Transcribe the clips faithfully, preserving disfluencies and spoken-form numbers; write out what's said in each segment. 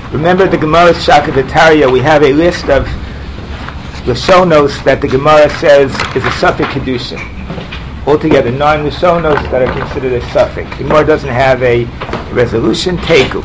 Remember the Gemara's Shakavitaria, we have a list of Lashonos that the Gemara says is a Suffolk Kedushin. Altogether, nine Lashonos that are considered a Suffolk. The Gemara doesn't have a resolution. Tegu.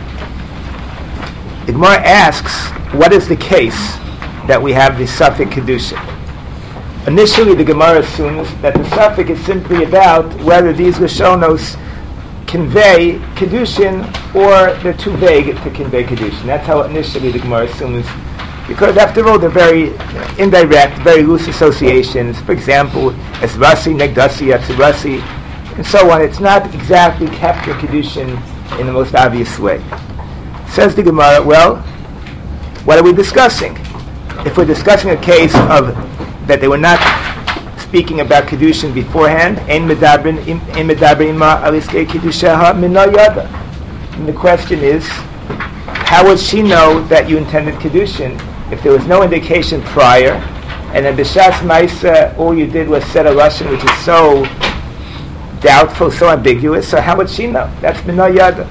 The Gemara asks, what is the case that we have the Suffolk Kedushin? Initially, the Gemara assumes that the Suffolk is simply about whether these Lashonos convey Kedushin or they're too vague to convey Kedushin. That's how initially the Gemara assumes, because after all they're very you know, indirect, very loose associations. For example, as Rasi, Negdasi, Atzurasi, and so on. It's not exactly capturing Kedushin in the most obvious way. Says the Gemara, well, what are we discussing? If we're discussing a case of that they were not speaking about Kedushin beforehand, Ein medabrin ein medabrin ma aliskei Kedushaha min yada. And the question is, how would she know that you intended Kedushin if there was no indication prior, and in B'shas Maisa all you did was set a lashon which is so doubtful, so ambiguous? So how would she know? That's min yada.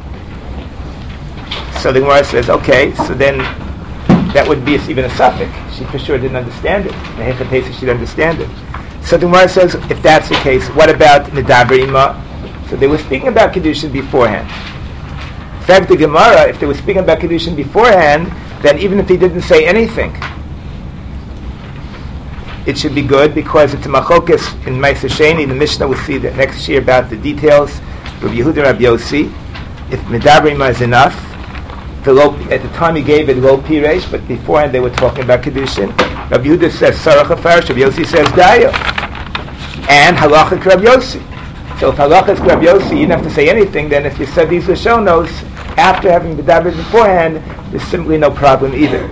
So the Gemara says, okay, so then that would be even a suffix. She for sure didn't understand it. The Hechatesa she'd understand it. So the Gemara says, if that's the case, what about Medaber Ima? So they were speaking about Kedushin beforehand. In fact, the Gemara, if they were speaking about Kedushin beforehand, then even if he didn't say anything, it should be good, because it's a machokes in Ma'aser Sheni. The Mishnah will see that next year about the details. Rabbi Yehuda, Rabbi Yossi, if Medaber Ima is enough, The low, at the time he gave it low piresh, but beforehand they were talking about Kedushin. Rabbi Yehuda says Sarach HaFarish, Rabbi Yossi says Daya. And Halachik Rabbi Yossi. So if Halachik Rabbi Yossi, you didn't have to say anything, then if you said these Lashonos, after having the David beforehand, there's simply no problem either.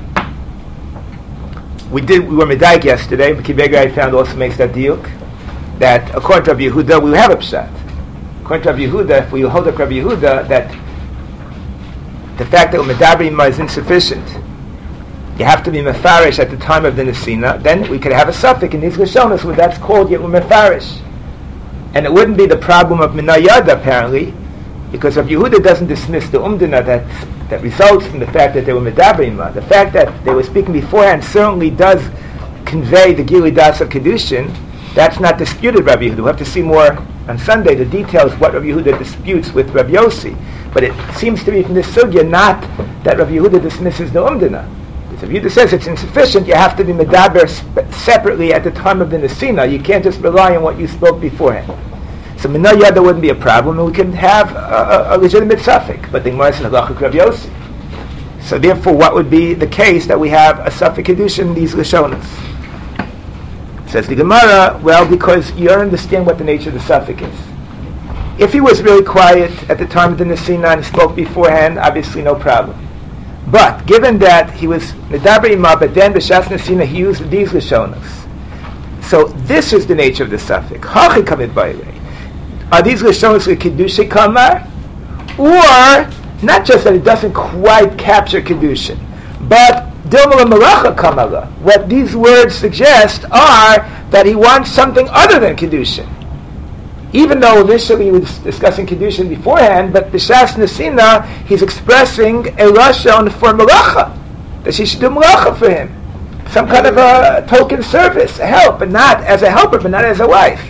We did, we were Medaik yesterday, but Kibega I found also makes that diuk, that according to Rabbi Yehuda, we have a pshat. According to Rabbi Yehuda, if we hold up Rabbi Yehuda, that the fact that Medaber Ima is insufficient, you have to be mefarish at the time of the Nesina, then we could have a suffix in these Lashonos where that's called yet mefarish. And it wouldn't be the problem of Minayada apparently, because Rabbi Yehuda doesn't dismiss the Umdina that that results from the fact that they were Medaber Ima. The fact that they were speaking beforehand certainly does convey the Gili Das of Kedushin. That's not disputed, Rabbi Yehuda. We'll have to see more on Sunday the details what Rabbi Yehuda disputes with Rabbi Yossi. But it seems to me from this sugya not that Rabbi Yehuda dismisses the Umdina. If Rabbi Yehuda says it's insufficient, you have to be medaber sp- separately at the time of the Nesina. You can't just rely on what you spoke beforehand. So Minah Yada wouldn't be a problem, and we can have a, a, a legitimate suffix. But the Gemara says Halachik Rabbi Yossi. So therefore, what would be the case that we have a suffix Kedushin in these Lashonos? Says the Gemara, well, because you don't understand what the nature of the suffix is. If he was really quiet at the time of the Nesina and spoke beforehand, obviously no problem. But given that he was Medaber Ima, but then B'shas Nesina he used these Lashonos. So this is the nature of the suffix. Hachi kamid baile. Are these Lashonos with Kedusha Kamar? Or, not just that it doesn't quite capture Kedushin, but Dilma Malacha Kamala. What these words suggest are that he wants something other than Kedushin. Even though initially he was discussing Kedushin beforehand, but B'shas Nesina, he's expressing a Lashon for Malacha, that she should do Malacha for him. Some kind of a token service, a help, but not as a helper, but not as a wife.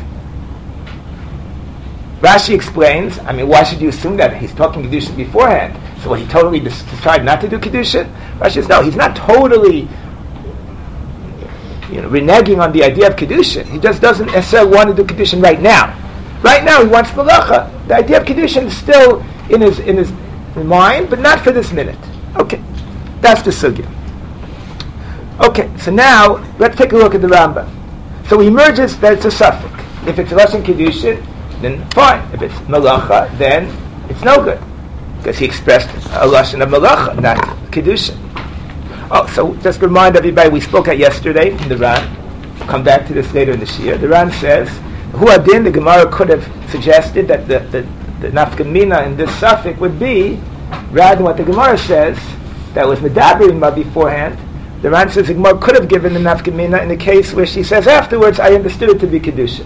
Rashi explains, I mean, why should you assume that? He's talking Kedushin beforehand. So what, he totally decided not to do Kedushin? Rashi says, no, he's not totally you know, reneging on the idea of Kedushin. He just doesn't necessarily want to do Kedushin right now. Right now he wants Malacha. The idea of Kedushin is still in his in his mind, but not for this minute. Okay, that's the sugya. Okay, so now let's take a look at the Rambam. So he emerges that it's a suffix. If it's a Lashon Kedushin, then fine. If it's Malacha, then it's no good, because he expressed a Lashon of Malacha, not Kedushin. Oh, so just remind everybody, we spoke at yesterday in the Ran. We'll come back to this later in the Shir. The Ran says, Hu Adin, the Gemara could have suggested that the, the, the Nafka Mina in this suffix would be, rather than what the Gemara says, that was Medaber Ima beforehand. The Ran says the Gemara could have given the Nafka Mina in the case where she says afterwards, I understood it to be Kedushin.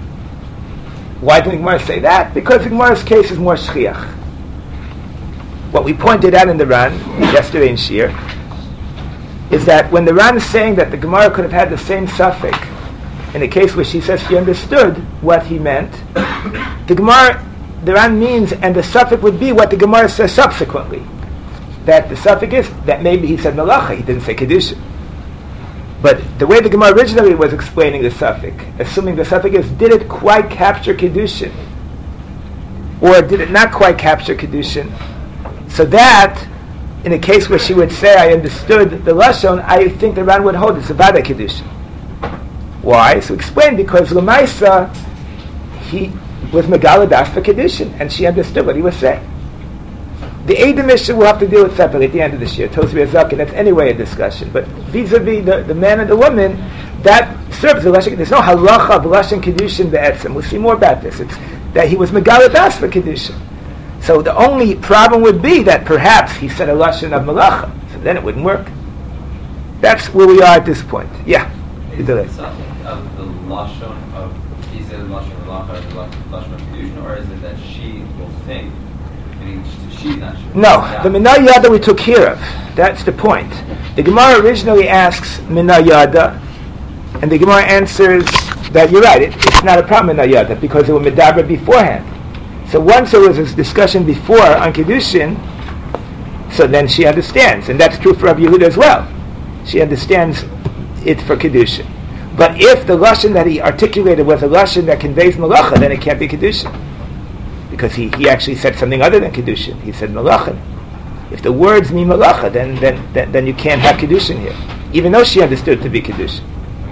Why did the Gemara say that? Because the Gemara's case is more shchiach. what we pointed out in the Ran yesterday in Shir is that when the Ran is saying that the Gemara could have had the same suffix in a case where she says she understood what he meant, the Gemara, the Ran means, and the suffix would be what the Gemara says subsequently. That the suffix is that maybe he said Malacha, he didn't say Kedusha. But the way the Gemara originally was explaining the suffix, assuming the suffix is, did it quite capture Kedushin? Or did it not quite capture Kedushin? So that, in a case where she would say, I understood the Lashon, I think the Ran would hold it's about a Kedushin. Why? So explain, because Lamaisa, he was Megaladas for Kedushin, and she understood what he was saying. The Eidim issue we'll have to deal with separately at the end of this year. Tosvi Azak, and that's anyway a discussion. But vis-a-vis the, the man and the woman, that serves the Lashon. There's no halacha of Lashon Kedushin be'etzem. We'll see more about this. It's that he was Megaladas for Kedushin. So the only problem would be that perhaps he said a Lashon of Malacha. So then it wouldn't work. That's where we are at this point. Yeah. Is it something of the Lashon of, he said Lashon of Malacha or Lashon of Kedushin, or is it that she will think? She's not sure. No, the Minah Yada we took care of. That's the point. The Gemara originally asks Minah Yada, and the Gemara answers that you're right, it, it's not a problem Minah Yada, because it was Medaber beforehand. So once there was this discussion before on Kedushin, so then she understands, and that's true for Rabbi Yehuda as well. She understands it for Kedushin. But if the Lashon that he articulated was a Lashon that conveys Malacha, then it can't be Kedushin. Because he, he actually said something other than Kedushin. He said Malachin. If the words mean Malacha, then, then then then you can't have Kedushin here. Even though she understood to be Kedushin.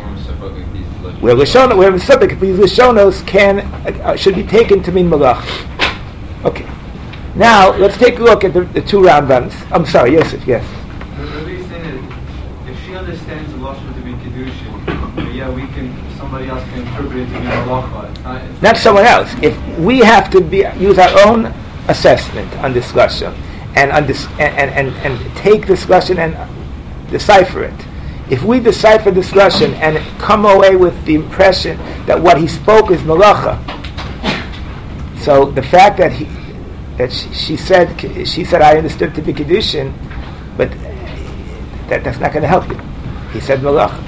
Where Lashon, where these Lashonos can, uh, should be taken to mean Malacha. Okay. Now, let's take a look at the, the two Rambams. I'm sorry, Yosef, yes. What you're saying is, if she understands the Lashon to be Kedushin, yeah, we can, somebody else can interpret it to be Malacha. Not, not someone else. If we have to be, use our own assessment on this Lashon and, under, and, and, and, and take this Lashon and decipher it. If we decipher this Lashon and come away with the impression that what he spoke is Malacha, so the fact that he that she, she said she said I understood to be Kedushin, but that, that's not going to help you. He said Malacha.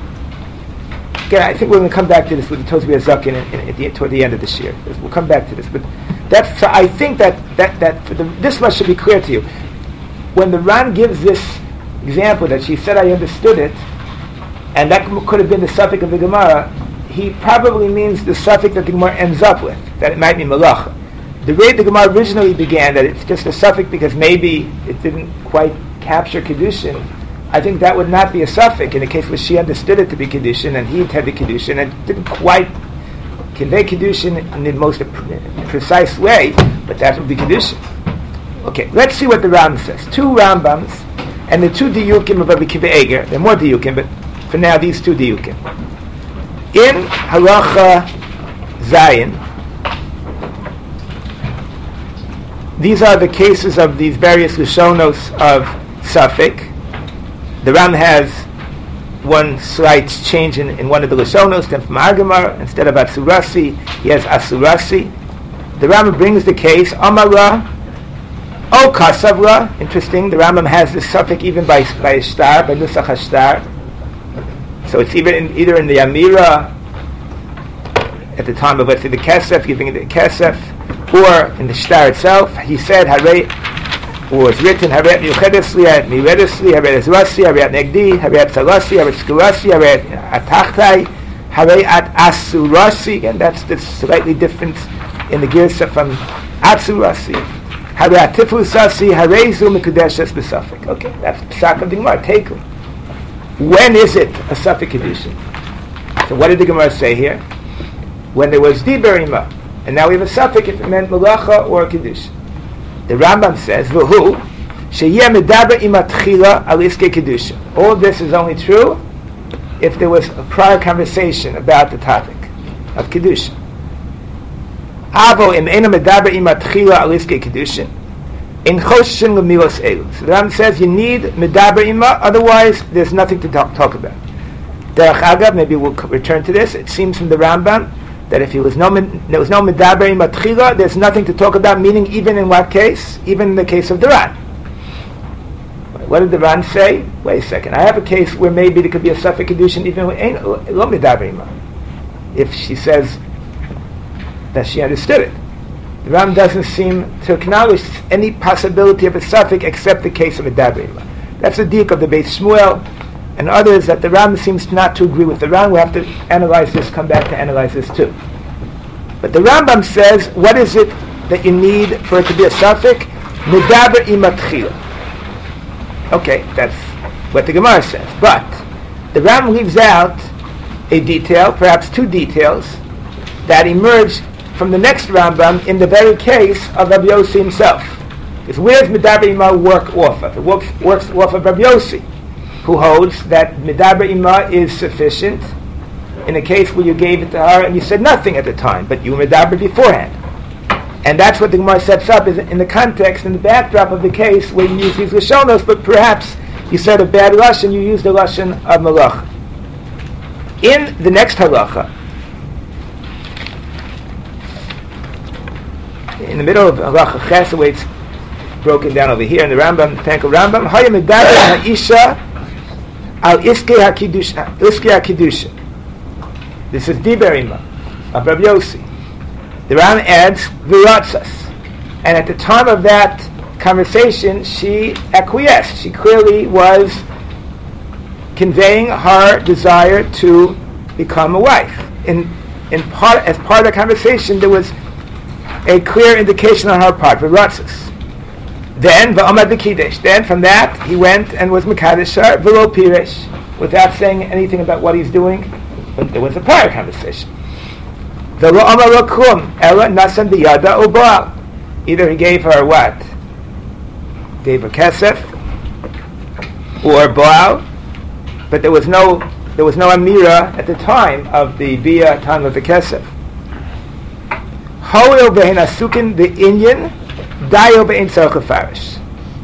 Again, I think we're going to come back to this with the Tosbi Azakin at the, toward the end of this year. We'll come back to this, but that's. So I think that that that for the, this much should be clear to you. When the Ran gives this example that she said I understood it, and that could have been the suffix of the Gemara, he probably means the suffix that the Gemara ends up with, that it might be Malacha. The way the Gemara originally began, that it's just a suffix because maybe it didn't quite capture Kedushin, I think that would not be a suffix in a case where she understood it to be Kedushin and he intended Kedushin and didn't quite convey Kedushin in the most precise way, but that would be Kedushin. Okay, let's see what the Rambam says. Two Rambams and the two Diyukim of Rabbi Kiva Eger. There are more Diyukim, but for now these two Diyukim. In Halacha Zayin, these are the cases of these various Lashonos of suffix. The Ram has one slight change in, in one of the Lashonos, then from Agamar, instead of Atsurasi, he has Asurasi. The Rambam brings the case, Amara, O Kasavra, interesting, the Rambam has this suffix even by, by Shtar, by Nusach HaShtar. So it's either in, either in the Amira, at the time of, let's say, the Kesef, giving the Kesef, or in the Shtar itself. He said, Hare, or it's written, Haret Miuchedesli, Haret Miuredesli, Haret Ezrasi, Haret Negdi, Haret Salasi, Haret Skurasi, Haret Atachtai, Haret At Asurasi, and that's the slightly difference in the Girsa from Atsurasi. Haret Tifusasi, Harezu Mikudeshes Besafik. Okay, that's the Psak of the Gemara. Take it. When is it a Safik Kedushin? So what did the Gemara say here? When there was Diberima, and now we have a Safik if it meant Malacha or Kedushin. The Rambam says, "V'hu sheyeh medaber imatchila al iskei kedusha." All of this is only true if there was a prior conversation about the topic of kedusha. Avo im ena medaber imatchila al iskei kedusha in choshen lemilos elu. So the Rambam says you need medaber ima, otherwise there's nothing to talk, talk about. Derech Agav, maybe we'll return to this. It seems from the Rambam that if he was no, there was no medaber ima tchila, there's nothing to talk about, meaning even in what case? Even in the case of the Ran. What did the Ran say? Wait a second, I have a case where maybe there could be a suffix kedushin even with ain't lo medaber ima. If she says that she understood it. The Ram doesn't seem to acknowledge any possibility of a suffix except the case of a medaber ima. That's the diuk of the Beis Shmuel and others, that the Ram seems not to agree with the Ram. We have to analyze this, come back to analyze this too. But the Rambam says, what is it that you need for it to be a suffix? Medaber ima tchila. Okay, that's what the Gemara says. But the Ram leaves out a detail, perhaps two details, that emerge from the next Rambam in the very case of Rabbi Yossi himself. Because where does Medaber ima work off of? It works, works off of Rabbi Yossi, who holds that Medaber ima is sufficient in a case where you gave it to her and you said nothing at the time, but you Medaber beforehand. And that's what the Gemara sets up is in the context, in the backdrop of the case where you use these Lashonos, but perhaps you said a bad Lashon, you used the Lashon of Malacha. In the next halacha, in the middle of halacha ches, the way it's broken down over here in the Rambam, the Tanka Rambam, Haya Medaber Ha'isha Al Iskei HaKidusha. Iskei HaKidusha. This is Diber ima of Rabbi Yossi. The Ram adds Viratzas. And at the time of that conversation, she acquiesced. She clearly was conveying her desire to become a wife. In in part, as part of the conversation, there was a clear indication on her part, Viratzas. Then, V'amad B'Kiddush. Then, from that, he went and was Mekadesh her, V'lo Piresh, without saying anything about what he's doing. But there was a prior conversation. V'lo Amar Lo Klum, Ela Nasan B'Yada O Baal. Either he gave her what? Gave her Kesef, or Baal, but there was no there was no Amira at the time of the Bia, time of the Kesef. Ho'il V'hen Asukin B'Inyan, Dayo B'Ein Tzarech Lefarish.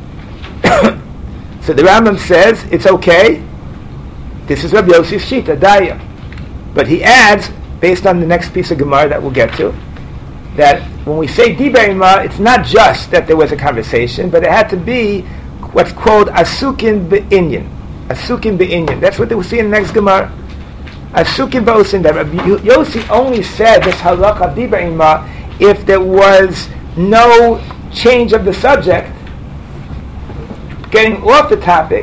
So the Rambam says it's okay. This is Rabbi Yossi's Shita, Dayo. But he adds, based on the next piece of Gemara that we'll get to, that when we say Diber ima, it's not just that there was a conversation, but it had to be what's called Asukin B'Inyan. Asukin B'Inyan. That's what we see in the next Gemara. Asukin B'Osin. That Rabbi Yossi only said this halakha of Diber ima if there was no change of the subject, getting off the topic,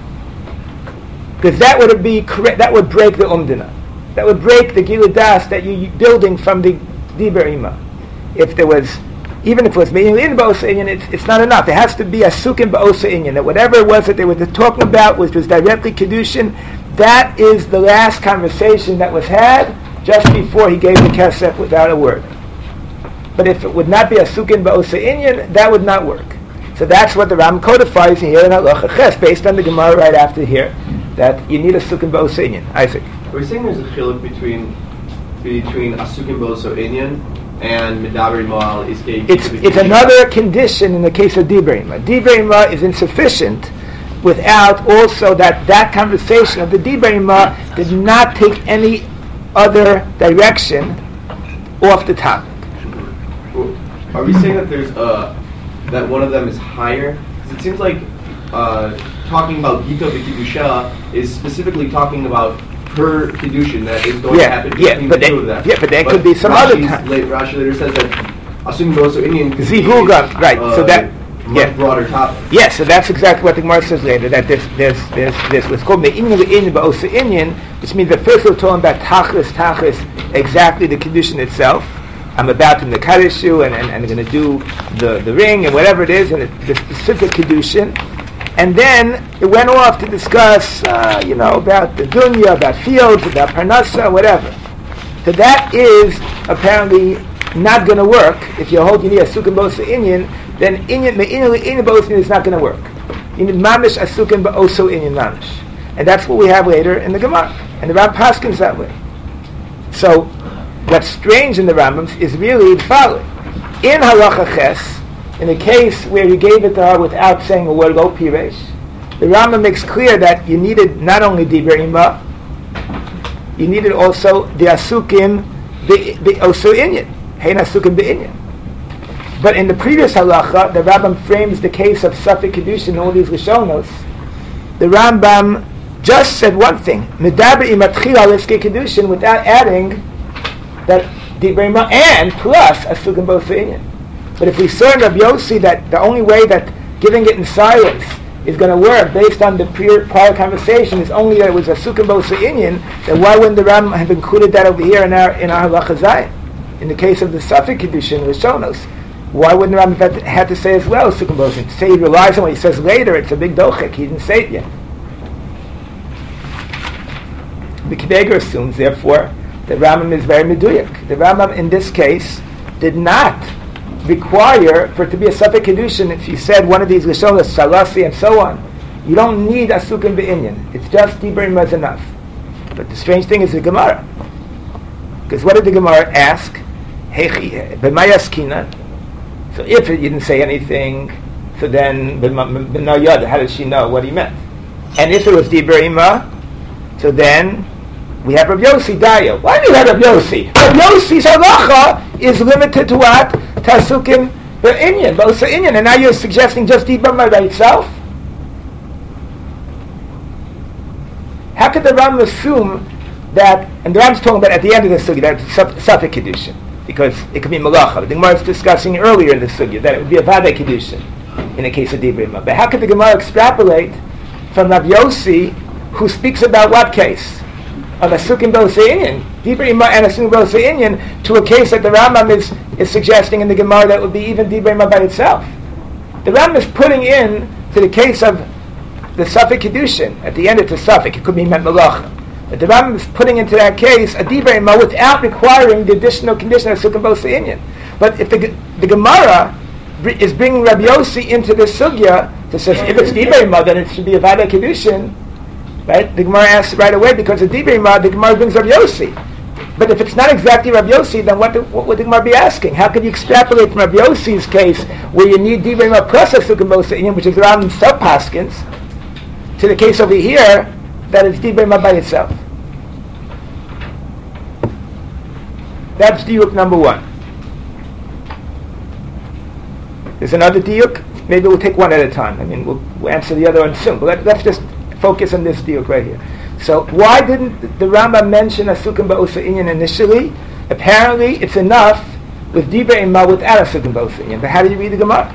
because that would be correct. That would break the umdina. That would break the Gilui Das that you're building from the Diber ima. If there was, even if it was meaning in Ba'osa Inyan, it's, it's not enough. There has to be a Sukin Ba'osa Inyan, that whatever it was that they were talking about, which was directly Kedushin, that is the last conversation that was had just before he gave the Kesef without a word. But if it would not be a Sukin Ba'osa Inyan, that would not work. So that's what the Ram codifies here in Halacha Ches, based on the Gemara right after here, that you need a Sukin Ba'osa Inyan. Isaac. Are we saying there's a chiluk between between Asukin Ba'osa Inyan and Medaber ima al Iskei? It's it's another condition in the case of Diber ima. Diber ima is insufficient without also that that conversation of the Diber ima did not take any other direction off the topic. Are we saying that there's uh that one of them is higher? Because it seems like uh, talking about Gita V'Kiddusha is specifically talking about her Kiddushin that is going yeah, to happen yeah, between but the they, two of them. Yeah, but there but could be some Rashi's other time. Late, Rashi later says that assuming those are Indian Zihuga, right, uh, so that much yeah. broader topic. Yes, so that's exactly what the Gemara says later, that there's there's there's there's what's called Me'inyan Le'inyan Ba'osa Inyan, which means that first we're talking about Tachlis, Tachlis, exactly the Kiddushin itself. I'm about to Mekadesh you and, and, and I'm going to do the, the ring and whatever it is, and it, the specific Kiddushin. And then it went off to discuss, uh, you know, about the dunya, about fields, about parnasa, whatever. So that is apparently not going to work. If you hold you need a Sukin Ba'osa Inyan, then Inyan Me'inyan Le'inyan Ba'osa Inyan is not going to work. You need Mamish Asukin Ba'osa Inyan Mamish. And that's what we have later in the Gemara. And the Ram Paskins that way. So what's strange in the Rambams is really the following. In Halacha Ches, in the case where he gave it to her without saying a word, Lo Piresh, the Rambam makes clear that you needed not only Diber ima, you needed also the Asukim the the osu inyan, hein asukim beinyan. But in the previous halacha, the Rambam frames the case of Safek Kedushin in all these Rishonos. The Rambam just said one thing, Medaber imatchil al iske Kedushin, without adding that Divrei Ma and plus asukim both inyan. But if we saw in Rabbi Yossi that the only way that giving it in silence is going to work based on the prior, prior conversation is only that it was asukim both inyan, then why wouldn't the Rambam have included that over here in our in our halacha zayin? In the case of the Safek Kedushin Rishonos, why wouldn't the Rambam have had to say as well asukim both inyan? To say he relies on what he says later, it's a big dochek. He didn't say it yet. The Kideger assumes, therefore, the Rambam is very meduyak. The Rambam in this case did not require for it to be a Safek Kedushin. If you said one of these Rishonos, Salasi and so on, you don't need asukim be'inyan. It's just Divrei Ma is enough. But the strange thing is the Gemara. Because what did the Gemara ask? B'mayaskina. So if it didn't say anything, so then b'nayad, how did she know what he meant? And if it was Divrei Ma, so then we have Rav Yossi Daya. Why do you have Rav Yossi? Rav Yossi's halacha is limited to what? Tasukim be'inyan, bosa inyan. And now you're suggesting just Divrei Ma by itself? How could the Rambam assume that, and the Rambam's talking about at the end of the sugya, that it's Safek Kedushin, because it could be Malacha. The Gemara was discussing earlier in the sugya that it would be a Vadei Kedushin in the case of Divrei Ma. But how could the Gemara extrapolate from Rav Yossi, who speaks about what case? Of Asukim B'Osei Inyan, Divrei Ma and Asukim B'Osei Inyan, to a case that the Rambam is, is suggesting in the Gemara that would be even Divrei Ma by itself. The Rambam is putting in to the case of the Safek Kedushin. At the end it's a Safek, it could be Met Malacha. But the Rambam is putting into that case a Divrei Ma without requiring the additional condition of Asukim B'Osei Inyan. But if the, the Gemara is bringing Rabbi Yossi into this sugya to say if it's Divrei Ma then it should be a Vadei Kedushin, right? The Gemara asks right away because of Divrei Ma, the Gemara brings Rabbi Yossi. But if it's not exactly Rabbi Yossi, then what, do, what would the Gemara be asking? How could you extrapolate from Rabbi Yossi's case, where you need Divrei Ma plus Asukim B'Osei Inyan, which is around in sub-paskins, to the case over here, that it's Divrei Ma by itself? That's diuk number one. There's another diuk. Maybe we'll take one at a time. I mean, we'll, we'll answer the other one soon. But let, let's just focus on this diuk right here. So why didn't the Rambam mention Asukim B'Osei Inyan initially? Apparently, it's enough with Divrei Ma without Asukim B'Osei Inyan. But how do you read the Gemara?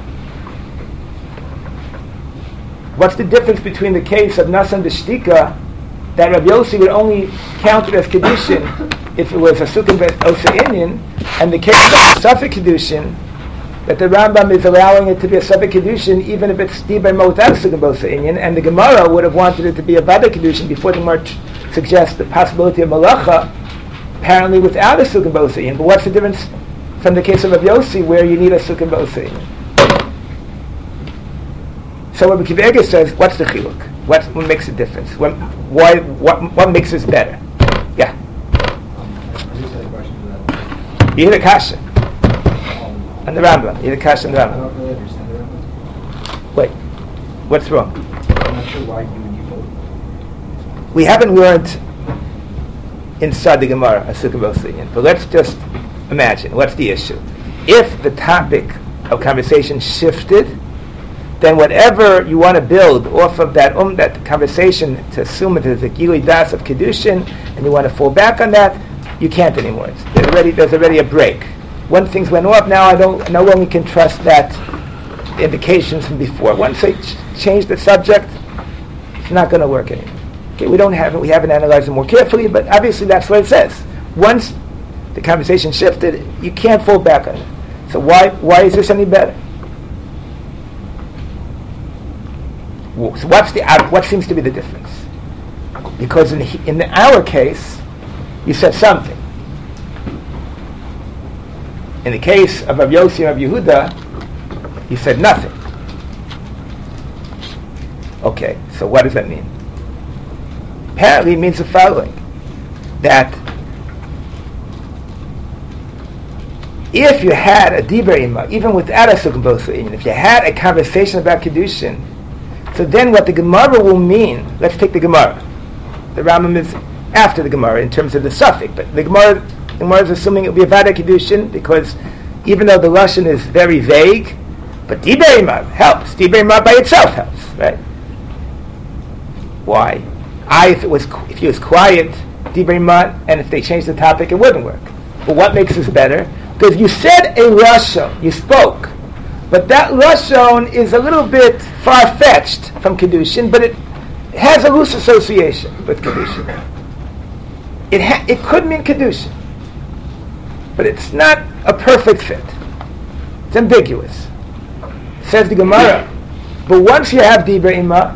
What's the difference between the case of Nasan B'Shtika, that Rabbi Yossi would only count it as Kedushin if it was Asukim B'Osei Inyan, and the case of Safek Kedushin, that the Rambam is allowing it to be a Safek Kedushin even if it's Divrei Ma without Asukim B'Osei Inyan, and the Gemara would have wanted it to be a Vadei Kedushin before the Gemara t- suggests the possibility of Malacha, apparently without Asukim B'Osei Inyan. But what's the difference from the case of Rabbi Yossi where you need Asukim B'Osei Inyan? So Rabbi Kiva says, what's the chiluk? What, what makes a difference? What, why? What, what makes this better? Yeah. You hit a kasha. And the Rambam. You hit a kasha and the I Rambam. don't really understand the Rambam. Wait. What's wrong? I'm not sure why you and you both. We haven't learned inside the Gemara Asukim B'Osei Inyan. But let's just imagine. What's the issue? If the topic of conversation shifted, then whatever you want to build off of that um, that conversation to assume it is a Gilui Das of Kedushin, and you want to fall back on that, you can't anymore. It's, there's already there's already a break. When things went off, now I don't no longer can trust that indications from before. Once they ch- change the subject, it's not going to work anymore. Okay, we don't have it. We haven't analyzed it more carefully, but obviously that's what it says. Once the conversation shifted, you can't fall back on it. So why why is this any better? So what's the what seems to be the difference? Because in in the, our case, you said something. In the case of Rav Yossi and Rav Yehuda, you said nothing. Okay, so what does that mean? Apparently, it means the following: that if you had a Divrei Ma, even without a Asukim B'Osei Inyan, if you had a conversation about Kedushin, so then what the Gemara will mean, let's take the Gemara. The Rambam is after the Gemara in terms of the suffix, but the Gemara The Gemara is assuming it will be a Vada Kedushin because even though the Lashon is very vague, but Divrei Ima helps. Divrei Ima by itself helps, right? Why? I, if it was, if he was quiet, Divrei Ima, and if they changed the topic, it wouldn't work. But what makes this better? Because you said a Lashon, you spoke, but that Lashon is a little bit far-fetched from Kedushin, but it has a loose association with Kedushin. It ha- it could mean Kedushin, but it's not a perfect fit. It's ambiguous. Says the Gemara. But once you have Divrei Ima,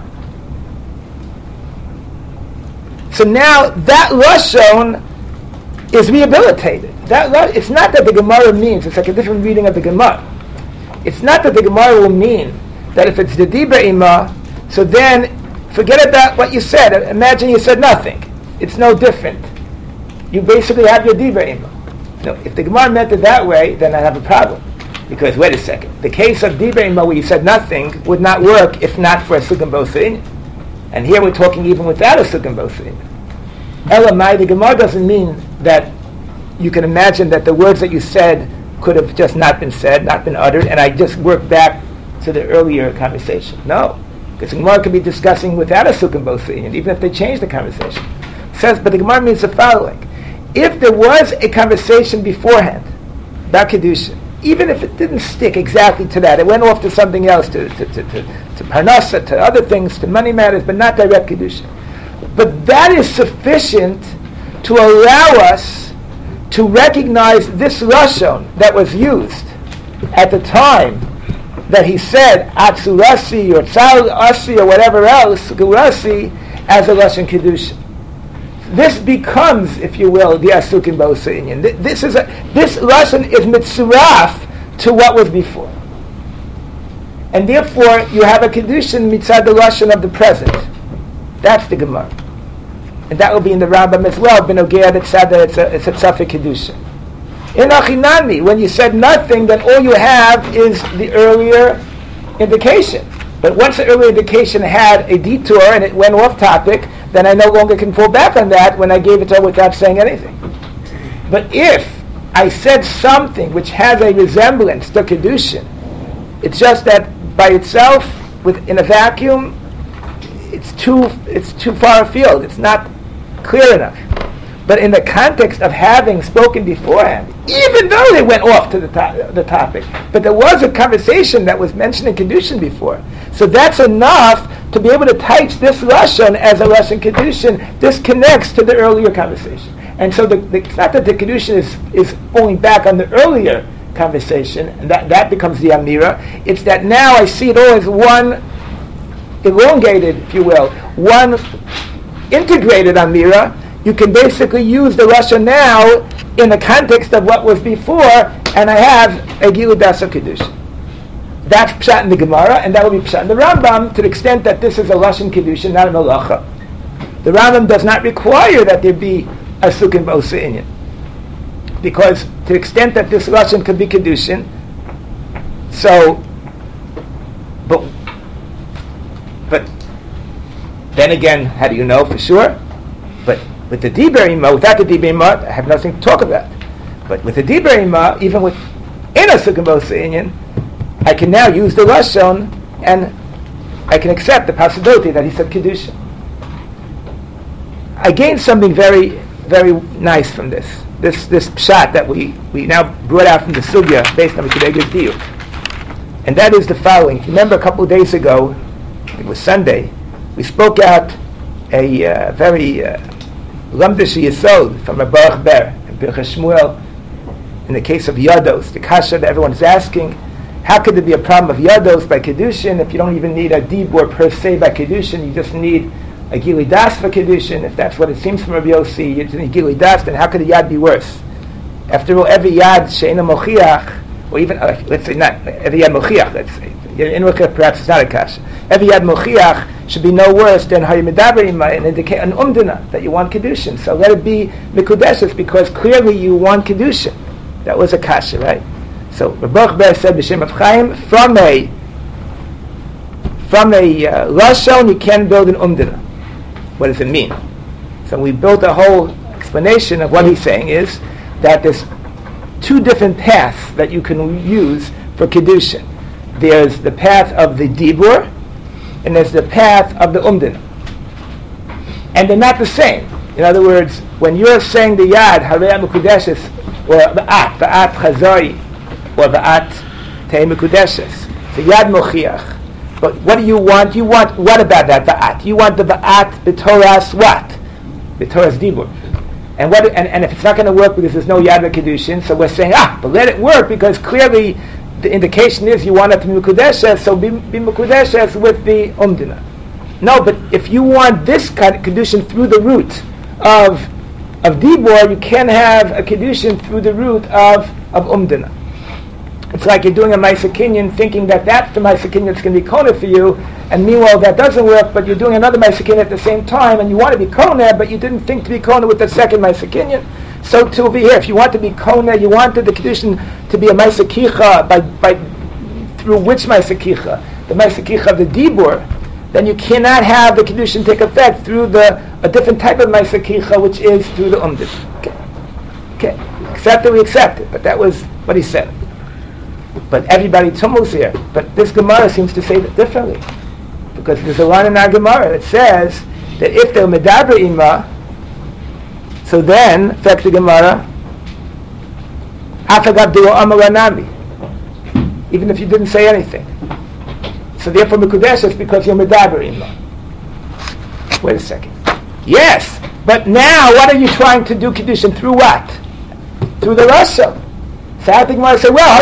so now that Lashon is rehabilitated. That it's not that the Gemara means, it's like a different reading of the Gemara. It's not that the Gemara will mean that if it's the Divrei Ima, so then forget about what you said. Imagine you said nothing. It's no different. You basically have your Divrei Ima. No, if the Gemara meant it that way, then I have a problem. Because, wait a second, the case of Divrei Ima where you said nothing would not work if not for a Sugam Bosein. And here we're talking even without a Sugam Bosein. Elamai, the Gemara doesn't mean that you can imagine that the words that you said could have just not been said, not been uttered, and I just work back to the earlier conversation. No, because the Gemara could be discussing without a Sugam Bosein, even if they change the conversation. It says, but the Gemara means the following. If there was a conversation beforehand about Kedusha, even if it didn't stick exactly to that, it went off to something else, to to to, to, to Parnasa, to other things, to money matters, but not direct Kedusha. But that is sufficient to allow us to recognize this Lashon that was used at the time that he said Atsurasi or Tzal or whatever else, Gurasi, as a Lashon Kedusha. This becomes, if you will, the Asukin Bosein. This is a, this Lashon is mitzuraf to what was before. And therefore, you have a Kedushin mitzad the Lashon of the present. That's the Gemara. And that will be in the Rambam as well, Benogea that said that it's a, it's a Tzafik Kedushin. In Achinami, when you said nothing, then all you have is the earlier indication. But once the earlier indication had a detour and it went off topic, then I no longer can fall back on that when I gave it to her without saying anything. But if I said something which has a resemblance to Kedushin, it's just that by itself, with, in a vacuum, it's too it's too far afield. It's not clear enough. But in the context of having spoken beforehand, even though they went off to the, to- the topic, but there was a conversation that was mentioned in Kedushin before. So that's enough to be able to teach this Lashon as a Lashon Kedushin. This connects to the earlier conversation. And so the, the, it's not that the Kedushin is, is falling back on the earlier conversation, and that, that becomes the Amira. It's that now I see it all as one elongated, if you will, one integrated Amira. You can basically use the Lashon now in the context of what was before, and I have a Gilu Dasa Kedushin. That's Pshat in the Gemara, and that will be Pshat in the Rambam, to the extent that this is a Lashon Kedushin, not an Halacha. The Rambam does not require that there be a Sukkah Bosein, because to the extent that this Lashon could be Kedushin, so, but, but, then again, how do you know for sure? But with the Divrei Ima, without the Divrei Ima, I have nothing to talk about. But with the Divrei Ima, even with in a Sukkah Bosein, I can now use the Lashon, and I can accept the possibility that he said Kedusha. I gained something very, very nice from this. This this pshat that we, we now brought out from the Sugya based on the Kedegah Diyuk. And that is the following. If you remember a couple of days ago, I think it was Sunday, we spoke out a uh, very Lamdish uh, Yisod from a Baruch Ber and Birchas Shmuel in the case of Yados, the kasha that everyone's asking. How could there be a problem of Yados by Kedushin if you don't even need a Dibur per se by Kedushin? You just need a Gili Das for Kedushin. If that's what it seems from Rabbi Yossi, you just need Gili Das, then how could a Yad be worse? After all, every Yad She'ena Mochiach, or even, uh, let's say not, every Yad Mochiach, let's say, in Mochiach perhaps it's not a kasha. Every Yad Mochiach should be no worse than Hayimidabrim and indicate an Umdana, that you want Kedushin. So let it be Mikudeshes, because clearly you want Kedushin. That was a kasha, right? So Baruch Ber said B'Shem of Chaim, from a from a uh, Lashon you can build an Umdana. What does it mean? So we built a whole explanation of what he's saying is that there's two different paths that you can use for Kedushin. There's the path of the Dibur, and there's the path of the Umdin. And they're not the same. In other words, when you're saying the Yad, Harei Mekudeshes, or Va'at, Va'at Chazoi, or Va'at Tei Mekudeshes, the Yad Mochiach. But what do you want? You want, what about that Va'at? You want the Va'at B'Torah's what? B'Torah's Dibur. And what? And, and if it's not going to work because there's no Yad Kedushin, so we're saying, ah, but let it work because clearly the indication is you want it to be Mekudeshes, so be, be Mekudeshes with the Umdina. No, but if you want this Kedushin through the root of of Dibur, you can have a Kedushin through the root of, of Umdina. It's like you're doing a Ma'aser Kinyan thinking that that's the Ma'aser Kinyan that's going to be Kona for you, and meanwhile that doesn't work, but you're doing another Ma'aser Kinyan at the same time, and you want to be Kona, but you didn't think to be Kona with the second Ma'aser Kinyan. So too over here, if you want to be Kona, you wanted the Kedushin to be a Ma'aser Kicha, by, by, through which Ma'aser Kicha? The Ma'aser Kicha of the Dibur, then you cannot have the Kedushin take effect through the a different type of Ma'aser Kicha, which is through the Umdin. Okay. Okay. Accept it, we accept it, but that was what he said. But everybody tumbles here. But this Gemara seems to say that differently. Because there's a line in our Gemara that says that if they're Medaber Ima, so then, affect the Gemara, Afagabdu Amaranami, even if you didn't say anything. So therefore Mekudesh is because you're Medaber Ima. Wait a second. Yes, but now what are you trying to do Kedushin? Through what? Through the Rasha. So I think I say, well,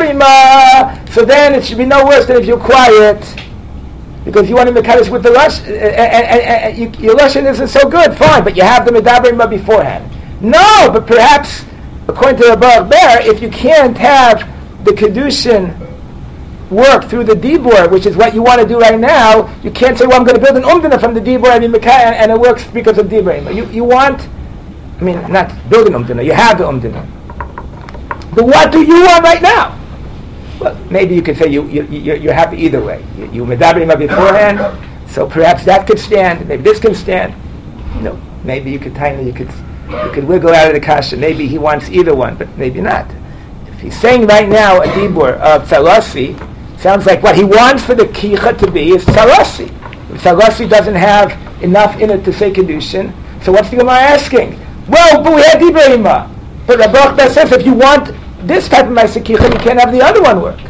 so then it should be no worse than if you're quiet, because you want to make Kaddish with the Russian, and you, your Russian isn't so good, fine, but you have the Medaberima beforehand. No, but perhaps, according to the Baruch Ber, if you can't have the Kedushin work through the Dibur, which is what you want to do right now, you can't say, well, I'm going to build an Umdina from the Dibur, and, and it works because of Dibur. You, you want, I mean, not build an Umdina, you have the Umdina. But what do you want right now? Well, maybe you could say you, you, you're, you're happy either way. You, you medaberim beforehand, so perhaps that could stand. Maybe this can stand. You know, maybe you could tiny, you could you could wiggle out of the kasha. Maybe he wants either one, but maybe not. If he's saying right now a dibur of tzarasi, sounds like what he wants for the kicha to be is tzarasi. If tzarasi doesn't have enough in it to say kedushin, so what's the Gemara asking? Well, but we had dibrima. But Rabbi Ber says if you want this type of Ma'aser Kicha, you can't have the other one work.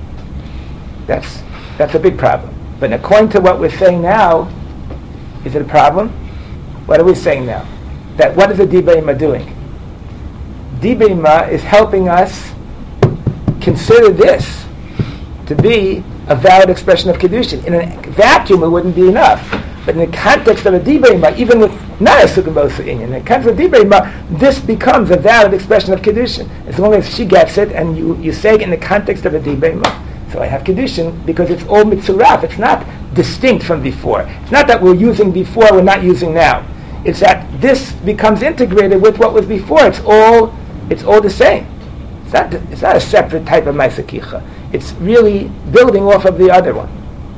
That's that's a big problem. But according to what we're saying now, is it a problem? What are we saying now? That what is the Dibeima doing? Dibeima is helping us consider this to be a valid expression of Kedushin. In a vacuum, it wouldn't be enough. But in the context of a Dibeima, even with not a Sukkabosa Inyan, in the context of a Dibeima, this becomes a valid expression of Kedushin. As long as she gets it, and you, you say it in the context of a Dibeima. So I have Kedushin because it's all Mitzuraf. It's not distinct from before. It's not that we're using before, we're not using now. It's that this becomes integrated with what was before. It's all it's all the same. It's not, it's not a separate type of Ma'aser Kicha. It's really building off of the other one.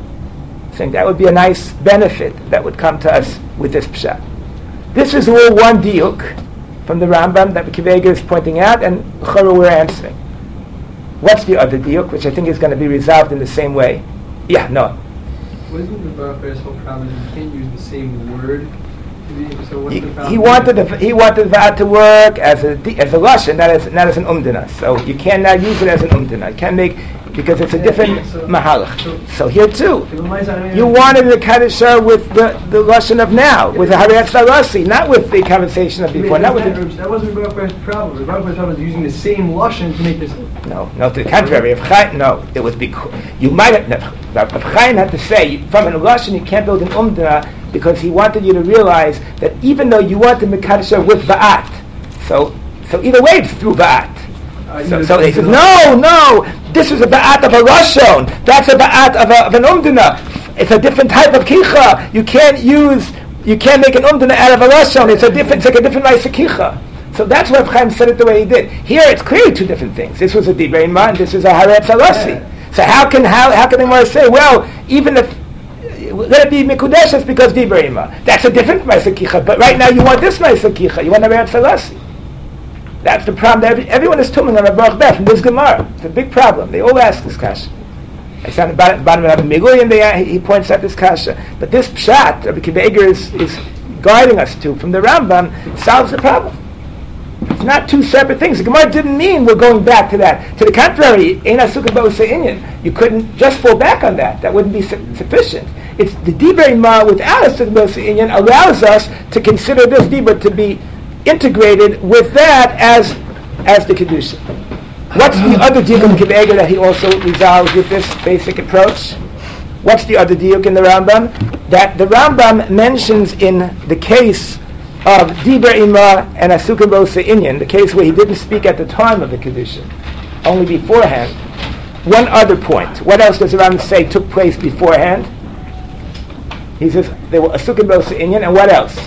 I think that would be a nice benefit that would come to us with this pshat. This is all one diuk from the Rambam that Akiva Eiger is pointing out, and Chara we're answering. What's the other diuk, which I think is going to be resolved in the same way? Yeah, no. Wasn't the Baruch Ber's whole problem you can't use the same word? So what's He, the problem? he wanted the, he wanted that to work as a as a lashon, not as not as an umdina. So you cannot use it as an umdina. You can't make because it's a different so, mahalach. So, So here too, so you wanted the kaddish with the the lashon of now, with the hariyat sarasi, not with the conversation of before. Not with that, the, that wasn't the Baruch Ber's problem. The Baruch Ber's problem was using the same lashon to make this. no, no. To the contrary, if Chaim, no, it was because you might have. No, if Chaim had to say from an lashon you can't build an umdina, because he wanted you to realize that even though you want to Mekadosh with Va'at, so so either way it's through Va'at. Uh, So, so he says, no, no, this is a Ba'at of a Rashon, that's a Ba'at of, a, of an Umdina. It's a different type of Kicha. You can't use, you can't make an Umdina out of a Rashon. It's a different, it's like a different Ma'aser Kicha. So that's why Chaim said it the way he did. Here it's clearly two different things. This was a Divrei Ma and this is a Haret Salasi. Yeah. So how can how how can they want to say, well, even if let it be Mikudeshes because Divrei Ma. That's a different Ma'aser Kicha. But right now you want this Ma'aser Kicha. You want a Haret Salasi. That's the problem. That every, everyone is tumming on a Baruch Beth from this Gemara. It's a big problem. They all ask this kasha. I said at the bottom of the Migulim, they he points out this kasha. But this pshat, Rabbi Akiva Eiger is, is guiding us to from the Rambam, solves the problem. It's not two separate things. The Gemara didn't mean we're going back to that. To the contrary, Ein Asukah B'Osei Inyan. You couldn't just fall back on that. That wouldn't be su- sufficient. It's the Divrei Ma without Asukah B'Osei Inyan allows us to consider this Dibur to be integrated with that as as the Kedusha. What's the other diuk in Akiva Eiger that he also resolves with this basic approach? What's the other diuk in the Rambam? That the Rambam mentions in the case of Dibur Ima and Asukah B'Osei Inyan, the case where he didn't speak at the time of the Kedusha, only beforehand. One other point. What else does the Rambam say took place beforehand? He says there were Asukah B'Osei Inyan, and what else?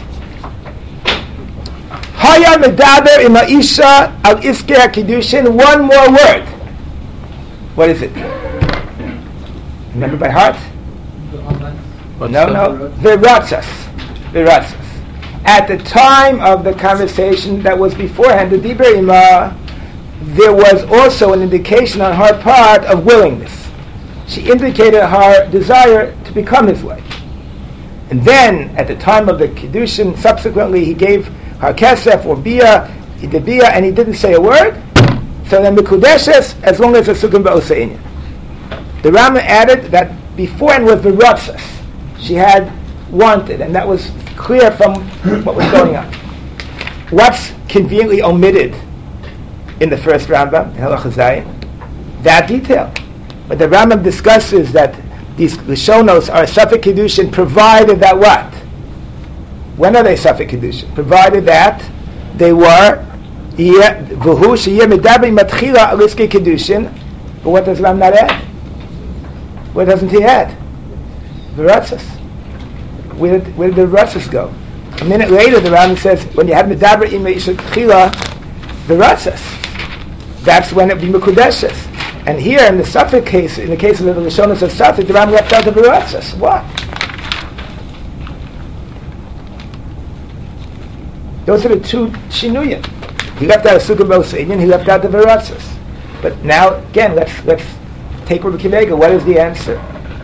Haya medaber ima isha al iskei hakiddushin. One more word. What is it? Remember by heart? No, no. Viratzas. Viratzas. At the time of the conversation that was beforehand, the Dibur Ima, there was also an indication on her part of willingness. She indicated her desire to become his wife. And then, at the time of the Kiddushin, subsequently he gave her kesef or bia, he did bia, and he didn't say a word. So then Mikudeshes, as long as it's Asukah B'Osei Inyan. The Rambam added that beforehand was the Viratzas. She had wanted, and that was clear from what was going on. What's conveniently omitted in the first Rambam, in Halacha Zayin? That detail. But the Rambam discusses that these Lishonos are a Safek Kiddushin, provided that what? When are they Safek Kiddushin? Provided that they were V'hu sheyeh medaber matchila al iskei Kiddushin. But what does Rambam not add? What doesn't he add? The Viratzas. Where did, where did the Viratzas go? A minute later, the Rambam says, when you have medaber im isha tchila, the Viratzas. That's when it be Mikudeshes. And here, in the Safek case, in the case of the Lishonos of Safek, the Rambam left out the Viratzas. What? Those are the two Shinuyim. He left out Asukah B'Osei Inyan, he left out the Viratzas. But now, again, let's let's take Rabbi Akiva Eiger. What is the answer?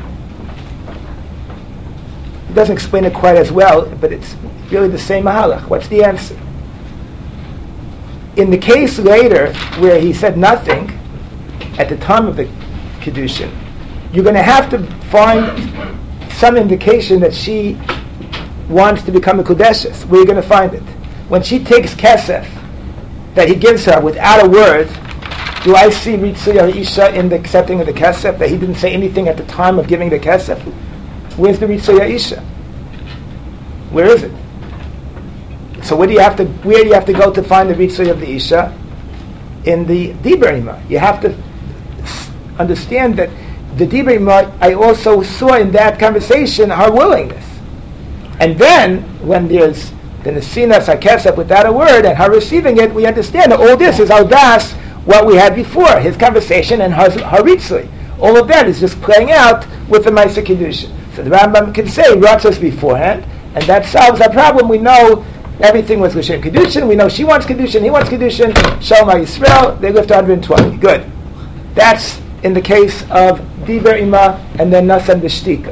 He doesn't explain it quite as well, but it's really the same mahalach. What's the answer? In the case later, where he said nothing, at the time of the Kiddushin, you're going to have to find some indication that she wants to become a Kudeshes. Where are you going to find it? When she takes kesef that he gives her without a word, do I see Ritzui Isha in the accepting of the kesef, that he didn't say anything at the time of giving the kesef? Where's the Ritzui Isha? Where is it? So where do you have to where do you have to go to find the Ritzui of the Isha? In the Dibur Ima. You have to understand that the Dibur Ima, I also saw in that conversation her willingness. And then, when there's the Nesinas HaKesef without a word, and her receiving it, we understand that all this is Aldas, what we had before, his conversation and her, her Ritzui. All of that is just playing out with the Ma'aser Kiddushin. So the Rambam can say, Ratzos beforehand, and that solves our problem. We know everything was L'Shem Kiddushin, we know she wants Kiddushin, he wants Kiddushin, Shalom HaYisrael, they lived one hundred twenty. Good. That's in the case of Dibur Ima and then Nasan B'Shtika.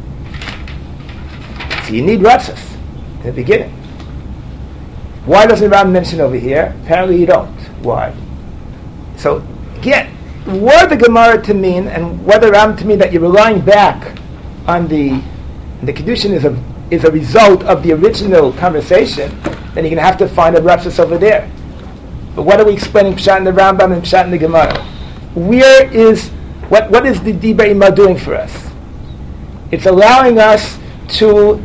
So you need Ratzos in the beginning. Why doesn't Ram mention over here? Apparently you don't. Why? So again, were the Gemara to mean, and whether Ram to mean that you're relying back on the the Kiddushin is a is a result of the original conversation, then you're going to have to find a Ratzos over there. But what are we explaining Pshat in the Rambam and Pshat in the Gemara? Where is what what is the Dibur Ima doing for us? It's allowing us to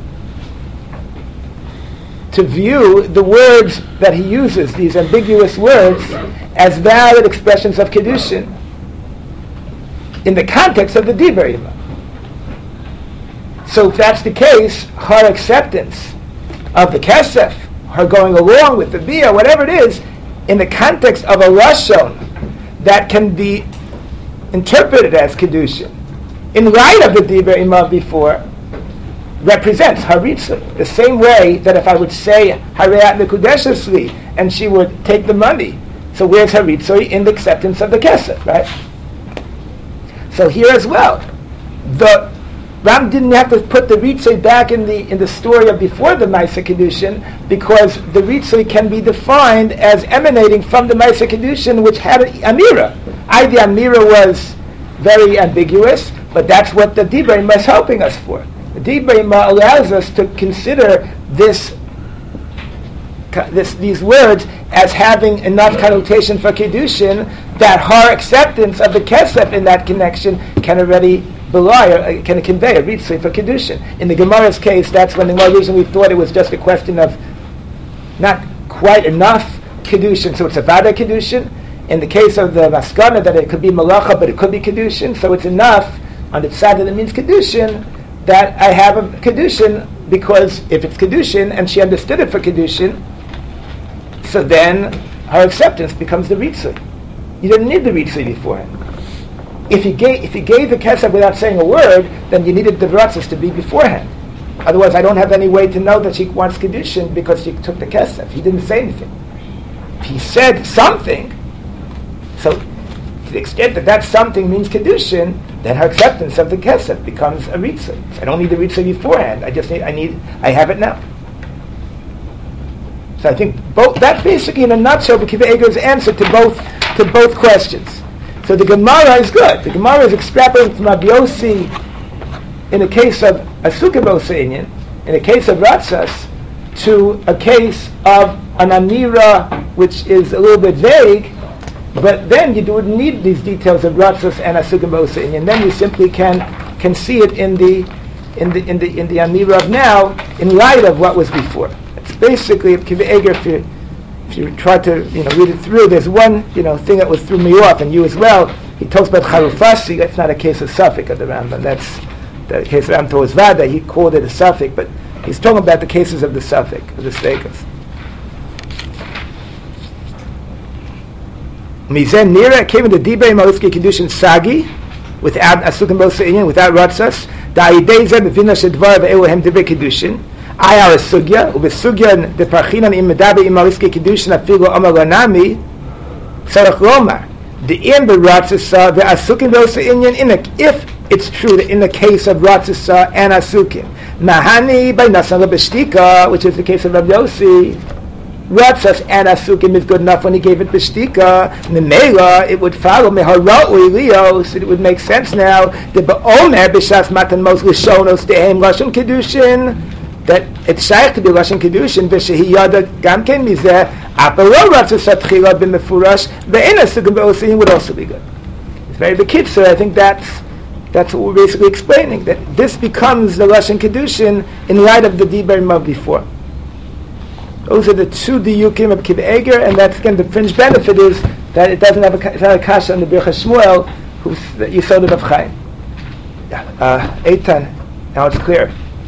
to view the words that he uses, these ambiguous words, as valid expressions of Kiddushin in the context of the Dibur Ima. So if that's the case, her acceptance of the Kesef, her going along with the Bia, whatever it is, in the context of a Lashon that can be interpreted as Kiddushin, in light of the Dibur Ima before, represents Haritzah. The same way that if I would say Harayat Mekudeshes Li, and she would take the money. So where's Haritzah? In the acceptance of the Kesef, right? So here as well, the Ram didn't have to put the Ritzah back in the in the story of before the Maisa Kedushin, because the Ritzah can be defined as emanating from the Maisa Kedushin, which had an Amira. I, the Amira was very ambiguous, but that's what the Dibrei is helping us for. The Dibrei allows us to consider this, this these words as having enough connotation for Kedushin that her acceptance of the Kesef in that connection can already belie, or can convey a Ritzah for Kedushin. In the Gemara's case, that's when the more reason we thought it was just a question of not quite enough Kedushin, so it's a Vada Kedushin. In the case of the Maskana, that it could be Malacha, but it could be Kedushin, so it's enough on the side that it means Kedushin, that I have a Kedushin, because if it's Kedushin, and she understood it for Kedushin, so then her acceptance becomes the Ritzah. You didn't need the Ritzah beforehand. If you gave if you gave the Kesef without saying a word, then you needed the Ratzas to be beforehand. Otherwise, I don't have any way to know that she wants Kedushin because she took the Kesef. He didn't say anything. If he said something, so to the extent that that something means Kedushin, then her acceptance of the Kesef becomes a Ritzah. So I don't need the Ritzah beforehand. I just need I need I have it now. So I think both that's basically in a nutshell the Kiva Eger's answer to both to both questions. So the Gemara is good. The Gemara is extrapolating from Rabbi Yossi in the case of Asukah Boseinyan, in the case of Ratzas, to a case of an Amira which is a little bit vague, but then you wouldn't need these details of Ratzas and Asukah Boseinyan. Then you simply can can see it in the in the in the in the Amira of now in light of what was before. It's basically Kiva Eger, if you If you try to, you know, read it through, there's one, you know, thing that was threw me off, and you as well. He talks about Charufasi. That's not a case of Suffolk of the Rambam. That's the case of Rambam was Vada. He called it a Suffolk, but he's talking about the cases of the Suffolk, of the Stekas. Mizen Nira came into Dibei Mauski Kedushin Sagi without Asukim Boseinyan, without Ratzas. Da'idei Bevina Shedvar Ve'elohem Dibei Kedushin. I are a sugya, ubesugya the parchinan im medabe im mariske kedushin afigo amar lanami tzarich lomar the im beratzisa the asukin dosa inyan inak. If it's true that in the case of ratzisa and asukin mahani by nasan lebeshtika, which is the case of Rabbi Yossi, ratzas and asukin is good enough when he gave it beshtika. Nemela, it would follow meharot leo, so it would make sense now. The beomer b'shas matan mos lishonos dehem lashon kedushin, that it's shaykh to be Lashon Kedushin, v'shehi yada gam ken mizeh, aparo ratzas atchila b'mefurash, ve'ena sugim be'osin would also be good. It's very the kids, so I think that's that's what we're basically explaining, that this becomes the Lashon Kedushin in light of the Diber Mav before. Those are the two diyukim of Kiva Eger, and that's again the fringe benefit is that it doesn't have a, it's not a kasha on the Bircha Shmuel, who's the Yisod of Chaim. Uh, Eitan, now it's clear.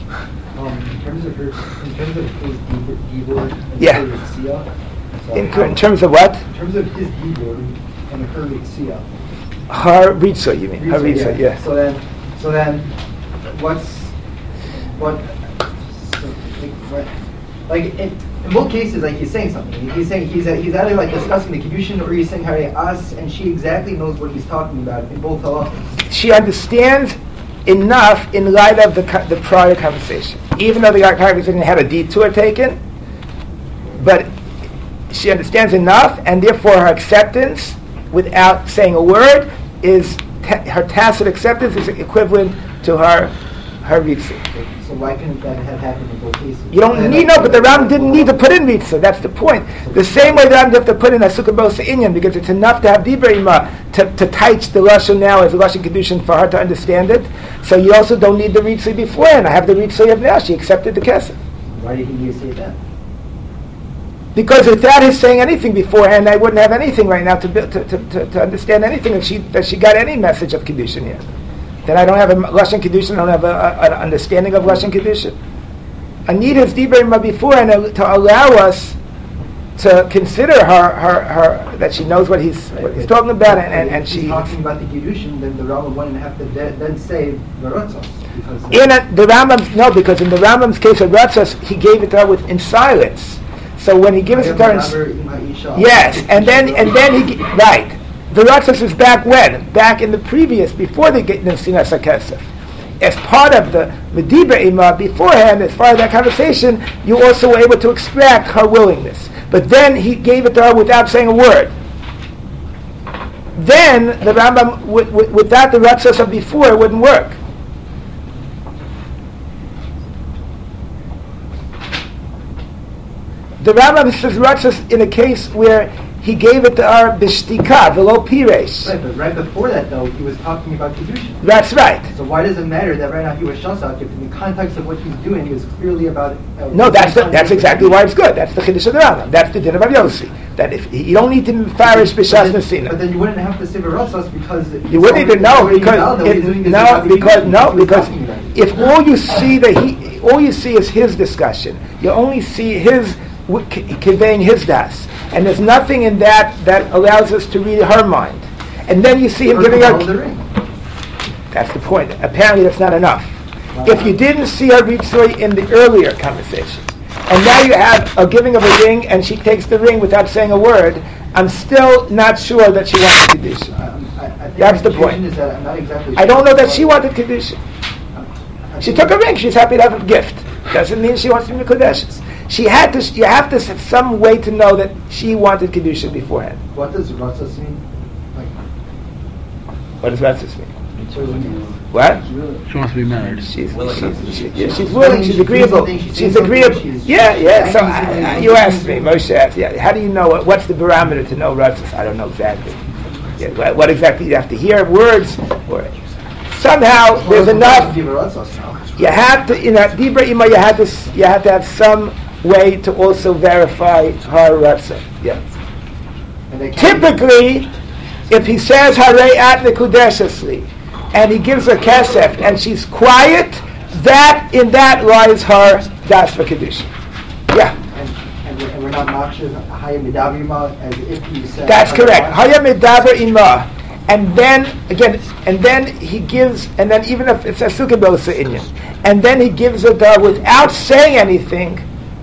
In terms of her, in terms of his D-word and Yeah. her Ritzia, so In, how- in terms of what? in terms of his D-word and her Ritzia. Her Ritzah, you mean? Her Ritzia, Ritzah, yeah. So then, so then, what's what? So, like, what like in, in both cases, like he's saying something. He's saying he's he's either like discussing the kedushin or he's saying Hare us, and she exactly knows what he's talking about in both halachas. She understands enough in light of the the prior conversation. Even though the prior conversation had a detour taken, but she understands enough, and therefore her acceptance, without saying a word, is ta- her tacit acceptance is equivalent to her her ritzah. So why couldn't that have happened in both cases? You don't And need like- no, but the Ram didn't need to put in ritzah. That's the point. The same way the Ram didn't have to put in a sukkah bosa inyan, because it's enough to have divrei ima to to teach the lashon now as a lashon kedushin for her to understand it. So you also don't need the ritzah beforehand. I have the ritzah of now. She accepted the kesef. Why did he need to say that? Because without his saying anything beforehand, I wouldn't have anything right now to to to, to, to understand anything that she that she got any message of kedushin yet. Then I don't have a lashon kedushin. I don't have a, a, an understanding of lashon kedushin. I need his divrei ima beforehand to allow us to consider her, her, her that she knows what he's what he's talking about, and, and, and if she. he's talking about the Kiddushin, then the Rambam wouldn't have to de- then say V'rotzos. Because In a, the Rambam, no, because in the Rambam's case of Ratzos, he gave it to her with in silence. So when he gives it to her, in, yes, and then and then he right. The Ratzos is back when back in the previous before the Nesinas HaKesef. As part of the Medibra Ima beforehand, as part of that conversation, you also were able to extract her willingness. But then he gave it to her without saying a word. Then the Rambam, with, with, without the Ratzos of before, it wouldn't work. The Rambam says Ratzos in a case where he gave it to her b'shtika, v'lo piresh. Right, but right before that, though, he was talking about Kiddushin. That's right. So why does it matter that right now he was Shasak if in the context of what he's doing, he was clearly about... Uh, No, that's the, that's exactly why it's good. That's the Chiddush of the Rambam. That's the din of Rav Yossi. That if you don't need to farish b'shas nesina. But then you wouldn't have to say V'rotzos because... You wouldn't even know because it, no, because no, because if all you see that he, all you see is his discussion. You only see his w- c- conveying his das, and there's nothing in that that allows us to read her mind. And then you see him giving her. That's the point. Apparently, that's not enough. Wow. If you didn't see her read Tzui in the earlier conversation, and now you have a giving of a ring, and she takes the ring without saying a word, I'm still not sure that she wanted Kedusha. Um, I, I think That's the point. Is that I'm not exactly I don't sure know that she wanted Kedusha. She took a ring. She's happy to have a gift. Doesn't mean she wants to be Kodeshes. She had to. You have to have some way to know that she wanted Kedusha beforehand. What does Ratzos mean? Like, what does Ratzos mean? What? She wants to be married. She's Willing. she's, she, yeah, she's willing. She's agreeable. She's She's doing agreeable. something, she's- Yeah, yeah. So acting I, I, something. you asked me, Moshe asked. Yeah. How do you know what, what's the barometer to know Ratzos? I don't know exactly. Yeah, what, what exactly you have to hear words or somehow there's enough. You have to, you know, Dibra Ima, you have to, s- you have to have some way to also verify her Ratzah. Yeah. And they can't- Typically, if he says Harei at Nekudeshesli, and he gives her kesef, and she's quiet, that in that lies her das for kedusha. Yeah, And, and, we're, and we're not machshav Haya Midavima as if he said. that's correct. Haya medaber ima, and then again, and then he gives, and then even if it's a sukabosa inyan, and then he gives it to her without saying anything.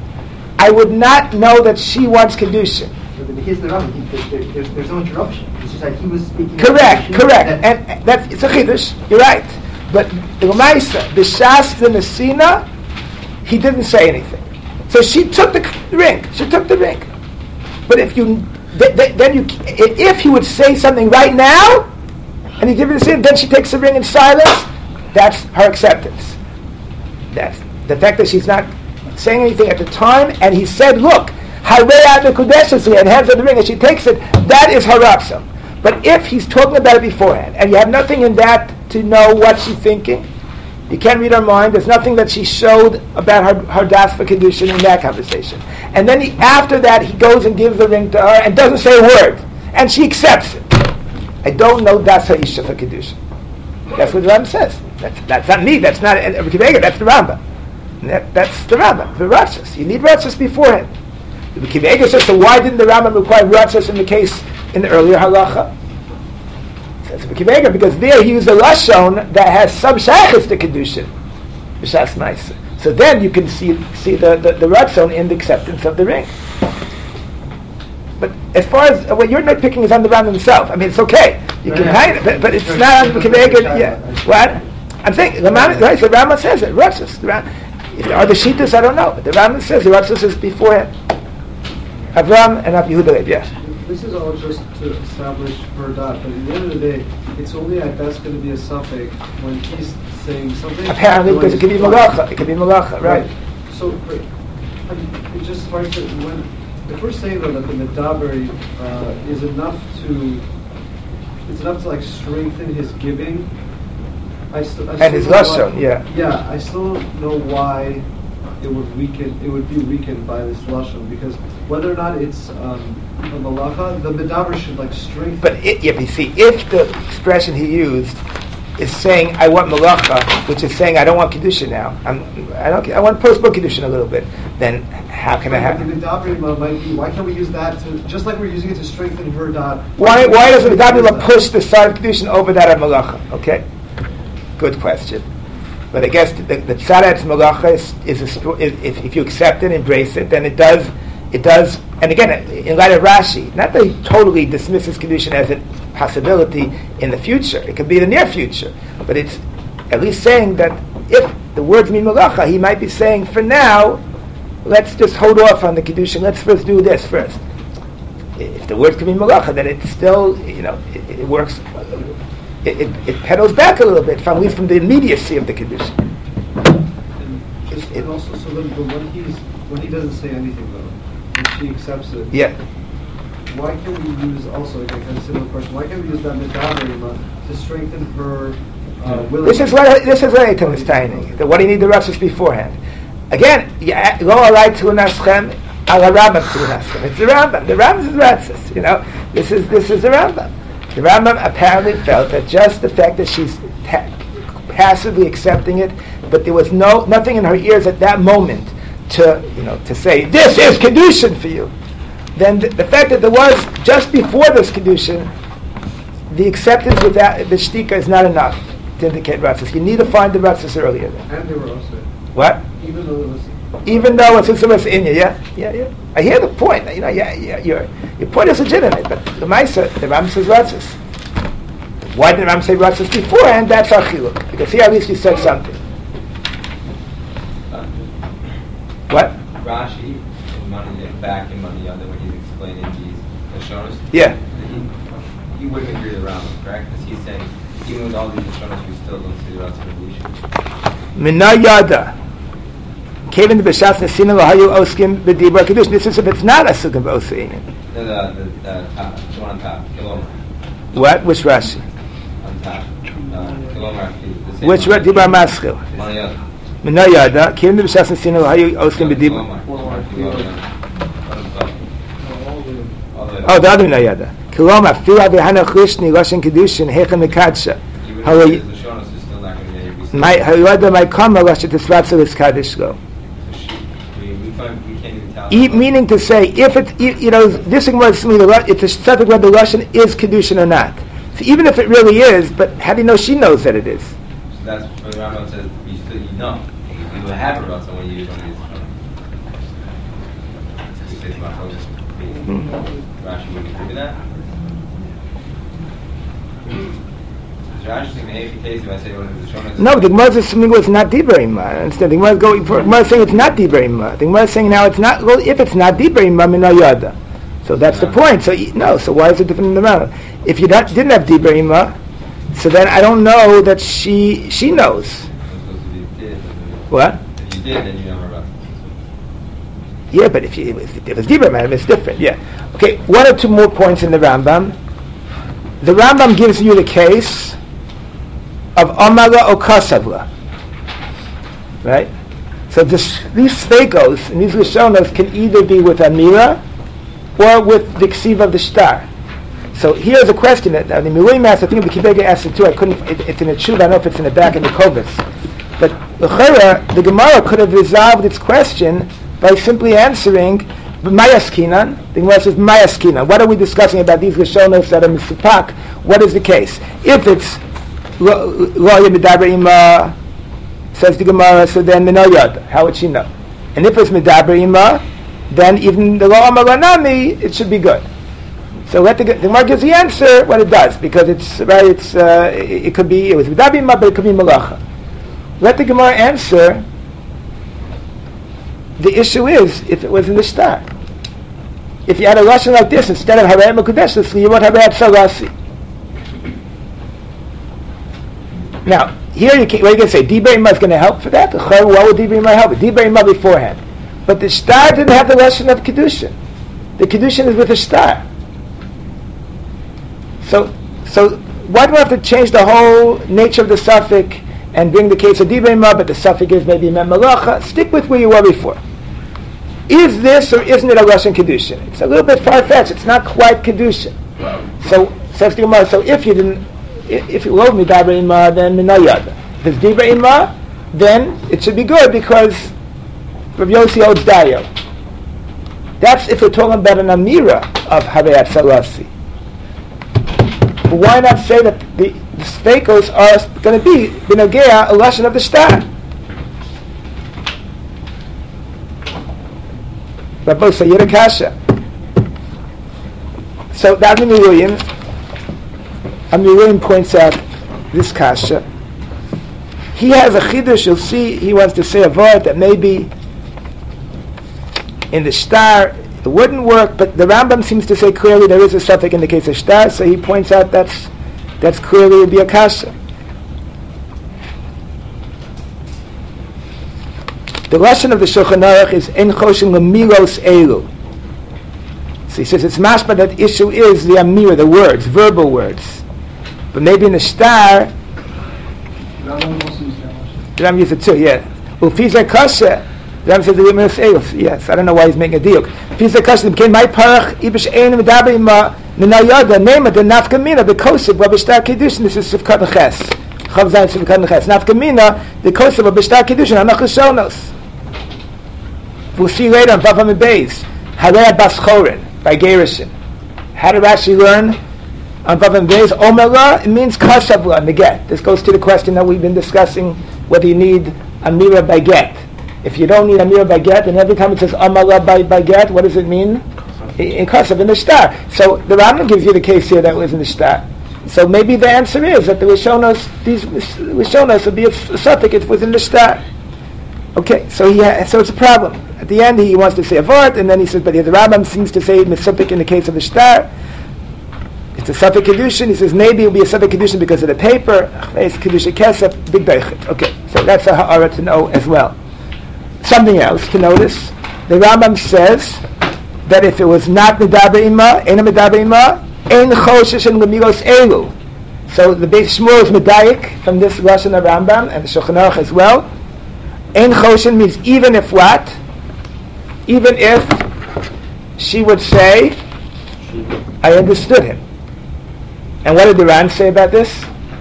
I would not know that she wants kedusha. But here's the problem. He, there, there's, there's no interruption. It's just like he was speaking. Correct, Kedushin, correct, and- and, and that's it's a chiddush. You're right, but the Lamaisa, b'shas the Nesina, he didn't say anything. So she took the ring. She took the ring. But if you th- th- then you if he would say something right now, and he didn't say, then she takes the ring in silence. That's her acceptance. That's the fact that she's not saying anything at the time, and he said, "Look, Harei ad Nekudeshesli," and hands her the ring, and she takes it. That is her rapsam. But if he's talking about it beforehand, and you have nothing in that to know what she's thinking, you can't read her mind. There's nothing that she showed about her her das for kedushin in that conversation. And then he, after that, he goes and gives the ring to her and doesn't say a word, and she accepts it. I don't know das ha'isha for kedushin. That's what the Rambam says. That's, that's not me. That's not Rebbe Kiva. That's the Rambam. That, that's the Rambam. The Ratzos. You need Ratzos beforehand. The Kiva says, so why didn't the Rambam require Ratzos in the case in the earlier halacha? Says the Kiva because there he used a lashon that has some shaykhs to kedushin. B'shas nice. So then you can see see the the, the Ratzon in the acceptance of the ring. But as far as uh, what you're not picking is on the Rambam himself. I mean, it's okay. You can hide it, but, but it's not on the Kiva. Yeah. What? I'm saying the Rambam, right? The Rambam says it. Ratzos. The Ram, if there are the Shitas, I don't know. But the Rambam says the Ratzos is beforehand. Avram and Ab Yehuda Leib, yes. This is all just to establish her dot, but at the end of the day, it's only at best going to be a suffix when he's saying something. Apparently, because it could be malacha. It could be malacha, right? So, but, I mean, it just strikes me when if we're saying though that the medaber uh, is enough to, it's enough to like strengthen his giving. I st- I And his still don't lashon, know- yeah. Yeah, I still don't know why it would weaken. It would be weakened by this lashon because whether or not it's um, a malacha, the medaber should like strengthen. But it, if you see, if the expression he used is saying I want malacha, which is saying I don't want kedusha now. I'm, I don't. I want postpone kedusha a little bit. Then how can I have? The Medaber Ima might be. Why can't we use that to just like we're using it to strengthen her dot? Why? Why does the Medaber Ima push the side of kedusha over that of malacha? Okay, good question. But I guess the, the tzadat's malacha is, is, a, is if, if you accept it, embrace it, then it does. It does. And again, in light of Rashi, not that he totally dismisses kedusha as a possibility in the future. It could be the near future, but it's at least saying that if the words mean malacha, he might be saying, for now, let's just hold off on the kedusha. Let's first do this first. If the words can mean malacha, then it still, you know, it, it works. It, it, it pedals back a little bit, from, at least from the immediacy of the kedusha. And, and also, so then, but when he's when he doesn't say anything though, and she accepts it. Yeah. Why can't we use also like a similar question? Why can't we use that Medaber Ima to strengthen her uh, willingness? This is what this is what Eitan is taining. What do you need the Rashi beforehand? Again, lo alai tu naschem ala Rambam tu naschem. It's the Rambam. The Rambam is Ratzis. You know, this is this is the Rambam. The Rambam apparently felt that just the fact that she's ta- passively accepting it, but there was no nothing in her ears at that moment to you know to say this is kedushin for you. Then the, the fact that there was just before this kedushin, the acceptance without the shtika is not enough to indicate ratzis. You need to find the ratzis earlier. And they were also What? even though it was Even though it's in in you, yeah, yeah, yeah. I hear the point. You know, yeah, yeah. Your your point is legitimate, but the Maisa, the Ram says ratzis. Why did the Ram say ratzis beforehand? That's our chiluk, because here at least he said something. What? Rashi, in money, back in money other when he's explaining these Lashonos. Yeah. He, he wouldn't agree with Rambam, correct? Because he's saying even with all these Lashonos, we still don't see the Ratzon Kedusha. Mina yada. Kevin the b'shas nesina l'hayu oskim b'dibra kedushin. This is if it's not a sugim b'oseinin. No, the, the, the, top, the one on top, Kilomar. What? Which Rashi? On top. Uh, Kilomar, the same Which one. Rashi? Dibra maschil. Money other. Mina yada. Kevin the b'shas nesina l'hayu oskim b'dibra. Kilomar. Kilomar. All the way up. Oh, the other mina yada. Kilomar fila v'hana chushni lashon kedushin hechem mekadsha. Even How if are the you? Lashonos is still not going to be able to My hayada my kama lashon tisratzel is kaddish go. We, we, find, we can't even tell. E, meaning to say, if it, you know, this is what it's a subject whether the Russian is kedushin or not. So even if it really is, but how do you know she knows that it is? So that's what Rambam says. You still, you know, you will have a Ratzon when you use one of these. He says about how this Rashi would agree with that. Is Rashi saying if he takes if I say one of the Lashonos? No, the Gemara is assuming it's not Dibrima. Instead, the Gemara is going for. The Gemara is saying it's not Dibrima. The Gemara is saying now it's not. Well, if it's not Dibrima, mina yada. So that's the point. So no. So why is it different in the Rambam? If you not, didn't have Dibrima, so then I don't know that she she knows. It's supposed to be did. What? If you did, then you know her Ratzon. Yeah, but if, you, if it was Dibrima, it's different. Yeah. Okay. One or two more points in the Rambam. The Rambam gives you the case of Amala or Kasavla. Right? So this, these sfegos and these Rishonos can either be with Amira or with the Ksiva of the Shtar. So here's a question that uh, the Milui Master, I think the Kibega asked it too, I couldn't, it, it's in a tshuva, I don't know if it's in the back in the Kovis. But L'chera, the Gemara could have resolved its question by simply answering Mayaskinan. The Gemara says Mayaskinan. What are we discussing about these Rishonos that are Misipak? What is the case? If it's Lo Medaber Ima, says the Gemara, so then Mino Yad. How would she know? And if it's Medaber Ima, then even the Lo Amaranami, it should be good. So let the, the Gemara gives the answer what it does, because it's right. It's uh, it, it could be it was Medaber Ima, but it could be Malacha. Let the Gemara answer. The issue is if it was in the Shtar. If you had a lashon like this instead of Harayim Mekudesh, you won't have Harayim Salasi. Now, here you can, what are you going to say? Divrei Ima is going to help for that? What would Divrei Ima help? Divrei Ima beforehand. But the Shtar didn't have the lesson of Kedushin. The Kedushin is with the Shtar. So, so why do we have to change the whole nature of the suffix and bring the case of Divrei Ima, but the suffix is maybe Mem Malacha? Stick with where you were before. Is this or isn't it a Russian Kedushin? It's a little bit far-fetched. It's not quite Kedushin. So, says the Gemara, so if you didn't, if it won't Midabra Ima, then Minayada. If it's Dibra Ima, then it should be good because Rav Yossi holds Dayo. That's if we're talking about an Amira of Harayat Salasi. But why not say that the, the Sfeikos are going to be Binogea, a lesson of the star? Rabbi Sayyid Kasha. So that Amir William, Amir William points out this Kasha. He has a chidush. You'll see. He wants to say a word that maybe in the star it wouldn't work, but the Rambam seems to say clearly there is a suffix in the case of star. So he points out that's that's clearly would be a kasha. The lesson of the Shulchan Aruch is en choshen lemilos elu. So he says it's mashma that issue is the amira, the words, verbal words, but maybe in the star. The Ram uses it too, yeah. Ufiza kasha. The Ram says the lemilos elu. Yes, I don't know why he's making a deal. Ufiza kasha became my parach ibish ein medaber ima minayada name it the nafkamina the kosib wabishtar kedushin. This is sivkat ches. Chav zayin sivkat ches. Nafkamina the kosib wabishtar kedushin anach shonos. We'll see later on Vavam and Beis. Harei Bas Chorin by Gerishin. How did Rashi learn on Vavam and Beis? Omela, it means kashavla in the get. This goes to the question that we've been discussing, whether you need amira by get. If you don't need amira by get, and every time it says omela by, by get, what does it mean? In kashav, in the star. So the Rambam gives you the case here that was in the star. So maybe the answer is that the Rishonos, these Rishonos would be a suffix if it was in the star. Okay, so he ha- so it's a problem. At the end, he wants to say a vort, and then he says, but the Rambam seems to say misupik in the case of the star. It's a suffix kedushin. He says maybe it'll be a suffix kedushin because of the paper. It's kedushin kesef big deichet. Okay, so that's a ha'ara to know as well. Something else to notice: the Rambam says that if it was not medaber ima, ein medaber ima, ein choshesh and lemilos elu. So the Beis Shmuel is medayik from this lashon of Rambam and the Shulchan Aruch as well. Ein choshen means even if what? Even if she would say, I understood him. And what did the Ran say about this?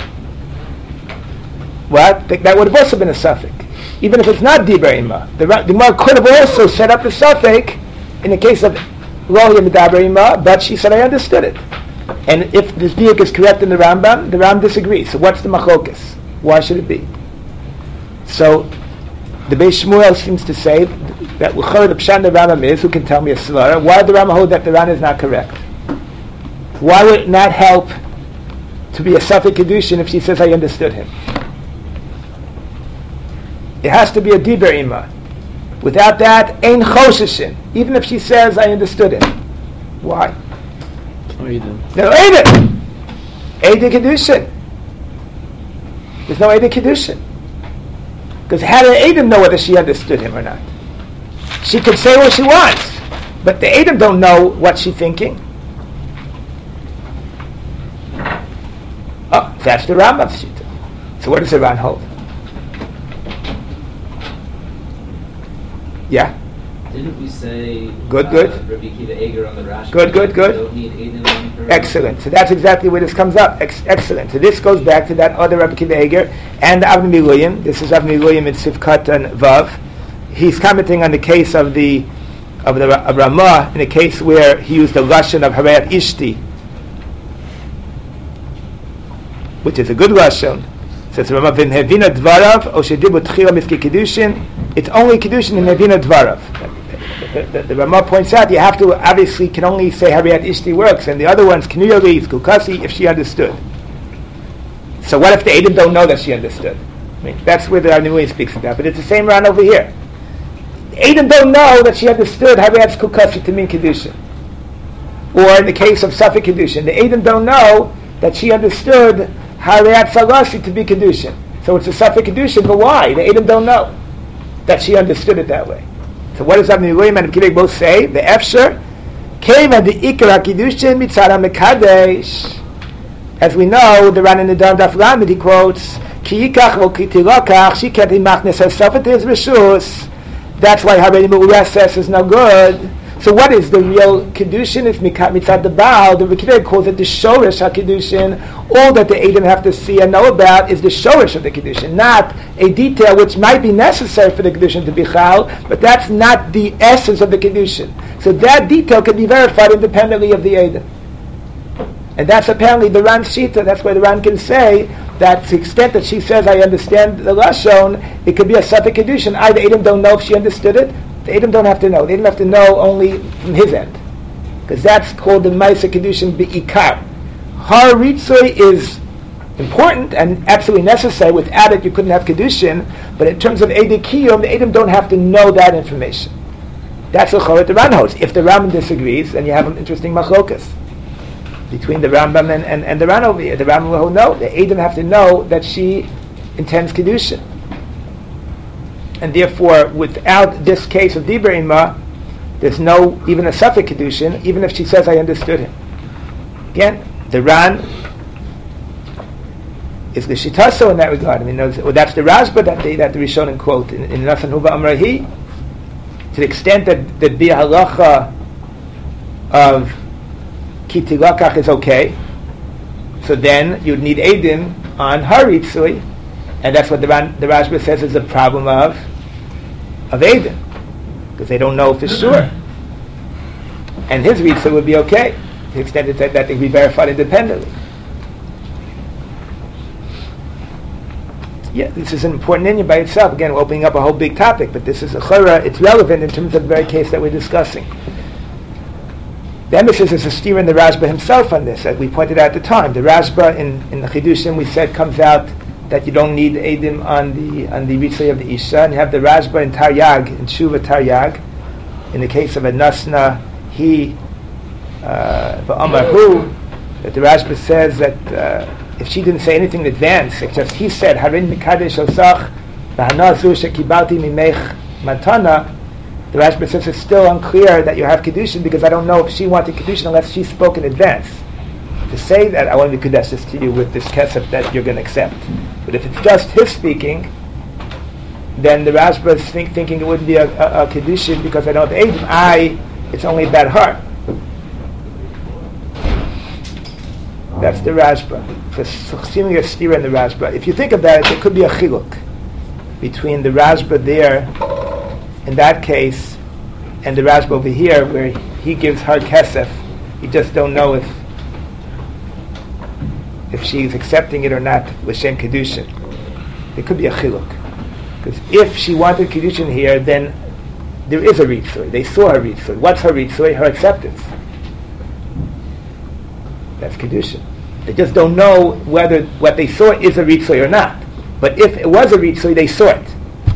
What? That would have also been a suffix. Even if it's not Dibra Ima. The Gemara could have also set up a suffix in the case of Lo Yemidabra Ima, but she said, I understood it. And if this diuk is correct in the Rambam, the Ram disagrees. So what's the machlokas? Why should it be? So the Beis Shmuel seems to say that the Pshan the Rambam is, who can tell me a svara, why did the Rambam hold that the Ran is not correct? Why would it not help to be a suffix kedushin if she says, I understood him? It has to be a diber ima. Without that, ein chosheshin. Even if she says, I understood him. Why? No Eidin. Eidin kedushin. There's no Eidin kedushin. Because how did Adam know whether she understood him or not? She could say what she wants, but the Adam don't know what she's thinking. Oh, that's the Rambam's shita. So what does the Ran hold? Yeah? Didn't we say good, good. Uh, Rabbi Akiva Eger on the Rashi? Good, good, good. Don't need Adam for Excellent. So that's exactly where this comes up. Ex- excellent. So this goes back to that other Rabbi Akiva Eger and Avnei William. This is Avnei William in Sivkat and Vav. He's commenting on the case of the of the of Ramah in a case where he used the lashon of Harayat Ishti, which is a good lashon. Says Ramah v'in hevina dvarav o shedibu tchila miski kedushin. It's only kedushin in hevina dvarav. The, the, the Ramah points out you have to obviously can only say Harayat Ishti works, and the other ones Knuyali, Kukasi, if she understood. So what if the Adam don't know that she understood? I mean, that's where the Arnui speaks about, but it's the same Ran over here. The Adam don't know that she understood Harayat Kukasi to mean Kedushin. Or in the case of Safek Kedushin, the Adam don't know that she understood Harayat Salasi to be Kedushin. So it's a Safek Kedushin, but why? The Adam don't know that she understood it that way. So what does Avnei William and Akiva both say? The Efsher came at the Ikar HaKidushin Mitzara Mekadesh. As we know, the Ran in the Dam Daf Lamed, he quotes, Ki yikach vo ki tilokach, she can't imachnes herself into his reshus. That's why Harei Mu'ureses is no good. So what is the real Kedushin? It's mitzad the Baal. The Rebbe calls it the Shorish HaKedushin. All that the Edom have to see and know about is the Shorish of the Kedushin, not a detail which might be necessary for the Kedushin to be Chal, but that's not the essence of the Kedushin. So that detail can be verified independently of the Edom. And that's apparently the Ran's Shita. That's why the Ran can say that to the extent that she says, I understand the Lashon, it could be a Safek Kedushin. I, the Edom, don't know if she understood it. The Edom don't have to know. They don't have to know only from his end. Because that's called the Maisa Kedushin Be'ikar. Har Ritzui is important and absolutely necessary. Without it, you couldn't have Kedushin. But in terms of Edom Kiyum, the Edom don't have to know that information. That's what the Ran holds. If the Rambam disagrees, then you have an interesting machlokas between the Rambam and, and, and the Ran over here. The Rambam will know. The Edom have to know that she intends Kedushin. And therefore, without this case of Dibur Ima, there's no, even a Safek Kedushin, even if she says, I understood him. Again, the Ran is the Shitaso in that regard. I mean, well, that's the Rashba that, they, that the Rishonim quote in, in Nasan Huva Amrahi. To the extent that the Bi Halacha of Ki Tilakach is okay, so then you'd need Eidim on Haritzui, and that's what the, Ran, the Rashba says is the problem of of Eidim, because they don't know for sure. And his Ritzui would be okay, to the extent that, that they can be verified independently. Yeah, this is an important inyan by itself. Again, we're opening up a whole big topic, but this is a chora. It's relevant in terms of the very case that we're discussing. The emphasis is a steer in the Rashba himself on this, as we pointed out at the time. The Rashba in, in the Chidushim, we said, comes out that you don't need Eidim on the on the Ritzui of the Isha, and you have the Rashba in Taryag, in Shuva Taryag. In the case of a Nasna, he, V'Amarhu, that the Rashba says that uh, if she didn't say anything in advance, it's just he said, Harin Mikadesh Osach, V'Hanazu Shekibalti Mimech Matana, the Rashba says it's still unclear that you have Kedushin because I don't know if she wanted Kedushin unless she spoke in advance. To say that I want to Kodesh this to you with this kesef that you're going to accept. But if it's just his speaking, then the Rashba is think, thinking it wouldn't be a, a, a Kedushin because I don't have Eidim. I, it's only a bad heart. That's the Rashba. So seemingly a steer in the Rashba. If you think about it, there could be a chiluk between the Rashba there, in that case, and the Rashba over here, where he gives her kesef. You just don't know if if she's accepting it or not with Shem Kedushin. There could be a chiluk. Because if she wanted Kedushin here, then there is a Ritzui. They saw her Ritzui. What's her Ritzui? Her acceptance. That's Kedushin. They just don't know whether what they saw is a Ritzui or not. But if it was a Ritzui, they saw it.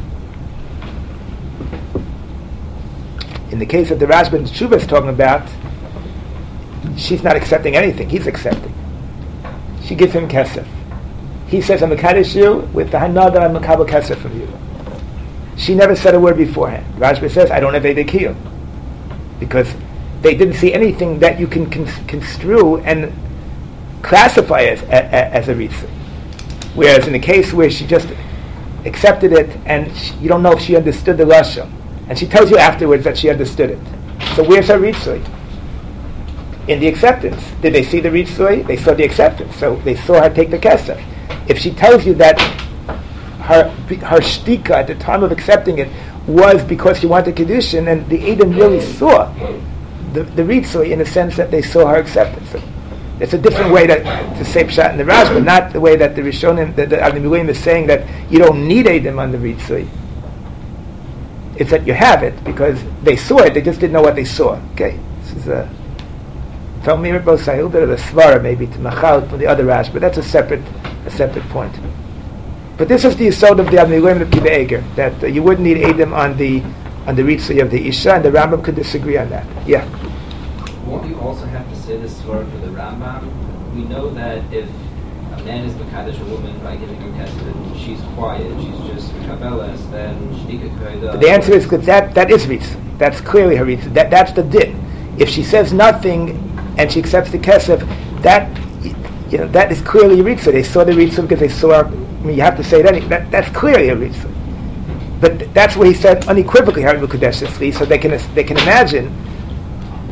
In the case of the Rashba and Tshuva is talking about, she's not accepting anything. He's accepting. She gives him kesef. He says, I'm Mekadesh you with the Hanada, I'm Mekabel kesef from you. She never said a word beforehand. Rashba says, I don't have Eidei Kiyum. Because they didn't see anything that you can con- construe and classify as, as, as a Ritzui. Whereas in the case where she just accepted it and she, you don't know if she understood the Lashon. And she tells you afterwards that she understood it. So where's her Ritzui? In the acceptance. Did they see the Ritzui? They saw the acceptance. So they saw her take the kesef. If she tells you that her her shtika at the time of accepting it was because she wanted Kedushin, and the Edom really saw the, the Ritzui in the sense that they saw her acceptance. So it's a different way to, to say Pshat in the Rashba, not the way that the Rishonim, that the Avnei is saying that you don't need Edom on the Ritzui. It's that you have it because they saw it, they just didn't know what they saw. Okay, this is a tell me both sides, a little bit of a svara maybe to machal from the other Rash, but that's a separate a separate point. But this is the yesod of the Avnei Goyim of Kiva Eger, that uh, you wouldn't need Edom on the on the Ritzui of the Isha, and the Rambam could disagree on that. Yeah. Won't you also have to say this svara for the Rambam? We know that if a man is mekadesh a woman by giving her kesef, she's quiet, she's just mekabeles, then shtika koida. The answer is because that that is Ritzui. That's clearly her Ritzui. That that's the din. If she says nothing and she accepts the kesef, that you know that is clearly a Ritzui. They saw the Ritzui because they saw. I mean, you have to say it anyway. That that's clearly a Ritzui. But that's where he said unequivocally Harim Kodesh, so they can they can imagine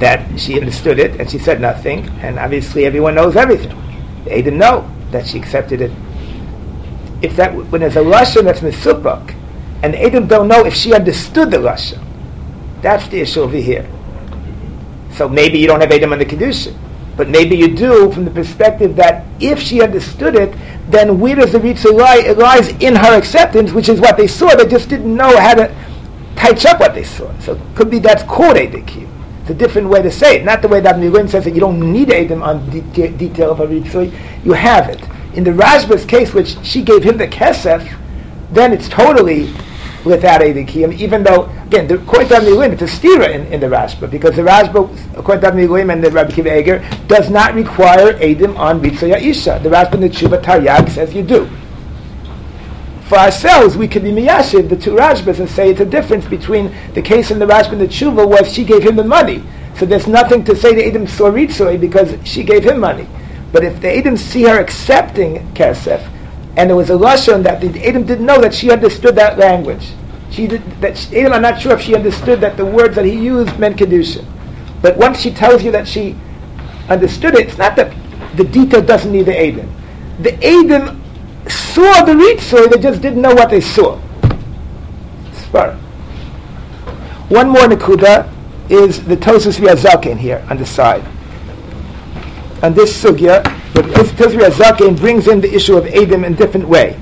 that she understood it and she said nothing, and obviously everyone knows everything. They didn't know that she accepted it. It's that when there's a lashon that's misuprak, and the Edom don't know if she understood the lashon. That's the issue over here. So maybe you don't have Edom on the Kedushin, but maybe you do from the perspective that if she understood it, then where does the Ritzah lie? It lies in her acceptance, which is what they saw. They just didn't know how to touch up what they saw. So it could be that's called Edom. It's a different way to say it. Not the way that Miluim says that you don't need Edom on de- detail of a Ritzah. You have it. In the Rashba's case, which she gave him the Kesef, then it's totally without Edom Kiyum, even though, again, the according to Miluim, it's a stira in, in the Rashba, because the Rashba, according to Miluim and the Rabbi Kiva Eger, does not require Edom on Ritzah Ya'isha. The Rashba in the Tshuva Taryag says you do. For ourselves, we could be miyashiv the two Rashbas and say it's a difference between the case in the Rashba and the Tshuva was she gave him the money. So there's nothing to say to Edom saw Ritzah because she gave him money. But if the Edom see her accepting Kesef, and there was a lashon that the Edom didn't know that she understood that language. She did, that she, Edom, I'm not sure if she understood that the words that he used meant kedusha. But once she tells you that she understood it, it's not that the detail doesn't need the Edom. The Edom saw the Ritzah, they just didn't know what they saw. Spar. One more nekuda is the Tosfos V'Azaken here on the side. On this sugya, but Tosfos V'Azaken brings in the issue of Edom in a different way.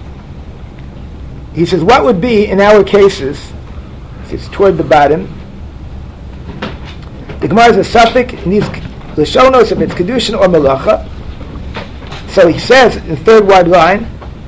He says, what would be in our cases, it's toward the bottom, the Gemara is a suffix, it needs Lashonos if it's Kedushin or Melacha. So he says in the third wide line,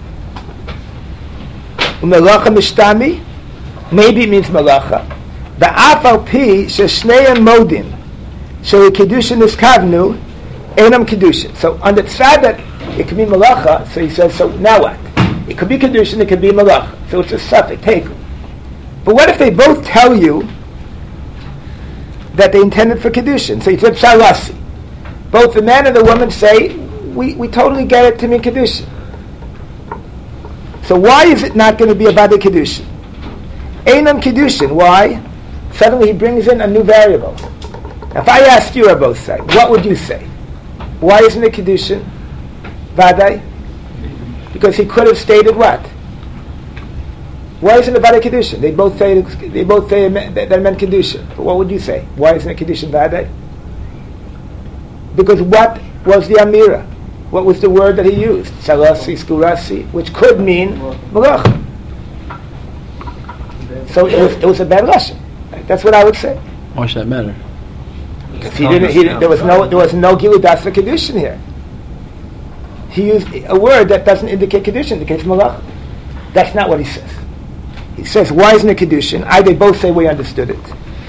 Melacha Mishtami, maybe it means Melacha. The Afal Pi Sheshneim Modim, so Kedushin is Kavnu, Einam Kedushin. So on the side that it could be Melacha, so he says, so now what? It could be Kedushin, it could be Melacha. So it's a suffix, take. But what if they both tell you that they intended for Kedushin? So he said Shalasi. Both the man and the woman say, we, we totally get it to mean Kedushin. So why is it not going to be about the Kedushin? Einam Kedushin, why? Suddenly he brings in a new variable. Now if I asked you on both sides, what would you say? Why isn't it Kedushin? Vadai? Because he could have stated what? Why isn't it Vadai Kedushin? They both say they both say that it meant Kedushin. But what would you say? Why isn't it Kedushin Vadai? Because what was the Amira? What was the word that he used? Shalasi, Skurasi, which could mean Malach. So it was, it was a bad lesson. That's what I would say. Why should that matter? Because he didn't. He didn't there was no. There was no Giludas for Kedushin here. He used a word that doesn't indicate Kedushin, indicates Malach. That's not what he says. He says, why isn't it Kedushin? I, they both say we understood it.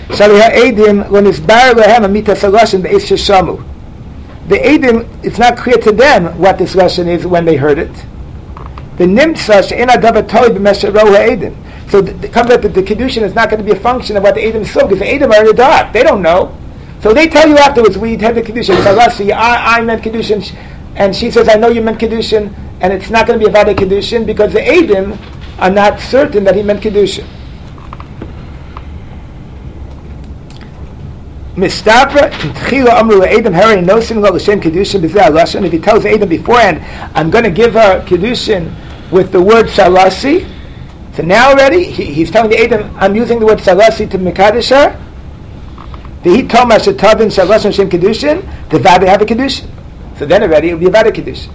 The Eidim, it's not clear to them what this lesson is when they heard it. The Nimtza she'ena davatoi b'mesherohu Eidim. So it comes out that the Kedushin is not going to be a function of what the Eidim saw, because the Eidim are in the dark. They don't know. So they tell you afterwards, we had the Kedushin. Salasi, I, I meant Kedushin. And she says, I know you meant Kedushin, and it's not going to be about a Kedushin, because the Eidim are not certain that he meant Kedushin. Mistapra, Tchila Amru Eidim Heri Nosim Lo L'Shem Kedushin B'Zeh Lashon. If he tells Eidim beforehand, I'm going to give her Kedushin with the word Shalasi, so now already, he, he's telling the Eidim, I'm using the word Shalasi to Mekadesh her. V'hi Toma Shetavin Shalashon Shem Kedushin, the Vada have a Kedushin. So then already it will be about a Kedushin.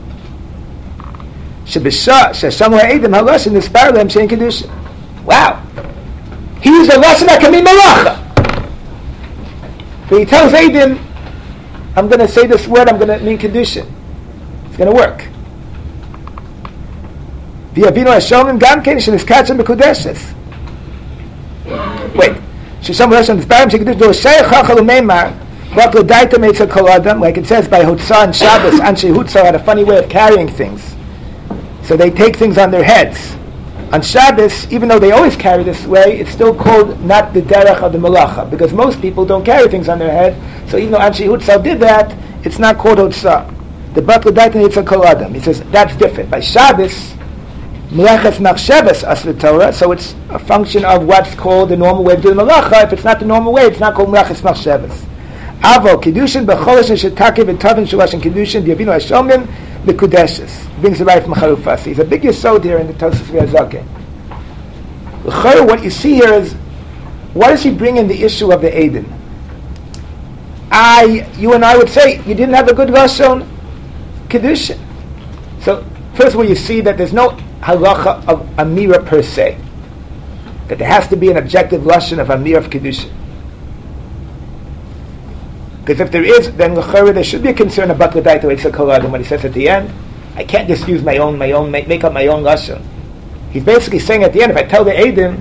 Shebisha Sheshamu Eidim HaLashon Nispar Lehem Shem Kedushin. Wow. He used a lesson that can mean Malacha. But he tells Eidim, I'm going to say this word, I'm going to mean Kedushin. It's going to work. V'yavinu Hashomim Gam Ken Sheniskachem B'Kudeshes. Wait. Sheshamu Hashon Nisparim Shem Kedushin. Do Shei Chachal Umeimar. Like it says by Hutzah and Shabbos, Anshe Hutzah had a funny way of carrying things. So they take things on their heads. On Shabbos, even though they always carry this way, it's still called not the derech of the malacha, because most people don't carry things on their head. So even though Anshe Hutzah did that, it's not called Hutzah. The Batla Daitan Yitzhak Kol Adam. He says that's different. By Shabbos, Meleches machshavas asr Torah, so it's a function of what's called the normal way of doing malacha. If it's not the normal way, it's not called meleches machshavas. Avo kiddushin b'cholish shetakev v'tavin shulash and kiddushin diavinu hashomim mekudeshes. Brings it right from Charufasi. He's a big yesod here in the Tosfos V'Azaken. What you see here is, what does he bring in the issue of the Eden? I, you and I would say, you didn't have a good lashon kiddushin. So first of all, you see that there's no halacha of amira per se, that there has to be an objective lashon of amira of kiddushin. Because if there is, then l'chara there should be a concern about the daita eitzah koladim when he says at the end, I can't just use my own, my own, make, make up my own lashon. He's basically saying at the end, if I tell the Eidim,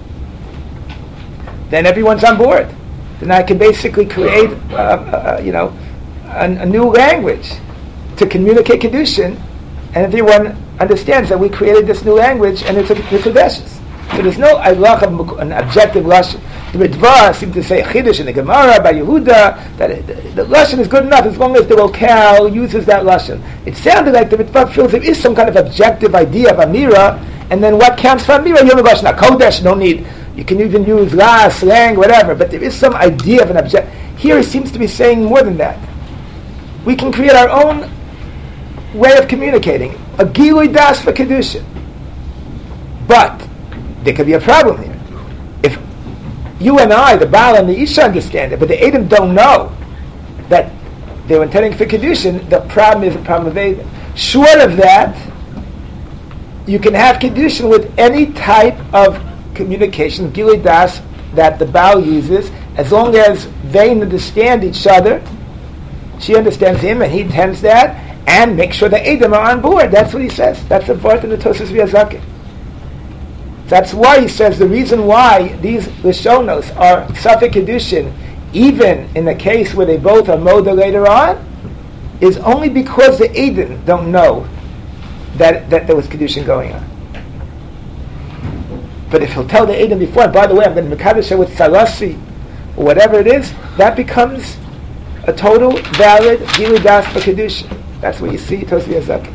then everyone's on board. Then I can basically create, uh, uh, you know, a, a new language to communicate Kedushin, and everyone understands that we created this new language, and it's a Kedushin. So there's no halacha, an objective lashon. The Ritva seems to say Chiddush in the Gemara by Yehuda that it, the, the lashon is good enough as long as the locale uses that lashon. It sounded like the Ritva feels there is some kind of objective idea of amira, and then what counts for amira? You have a lashon kodesh, no need. You can even use la, slang, whatever. But there is some idea of an object. Here he seems to be saying more than that. We can create our own way of communicating, a gilui das for kedusha. But there could be a problem here. If you and I, the Baal and the Isha, understand it, but the Edom don't know that they're intending for Kedushin, the problem is a problem of Edom. Short of that, you can have Kedushin with any type of communication, Gilui Das, that the Baal uses, as long as they understand each other. She understands him and he intends that, and make sure the Edom are on board. That's what he says. That's the part in the Tosfos V'Azaken. That's why he says the reason why these Lishonos are Safek Kedushin, even in the case where they both are Moda later on, is only because the Eden don't know that, that there was Kedushin going on. But if he'll tell the Eden before, and by the way, I'm going to Mekadosh with Salasi, or whatever it is, that becomes a total valid Gilui Das for Kedushin. That's what you see, Tosfos V'Azaken.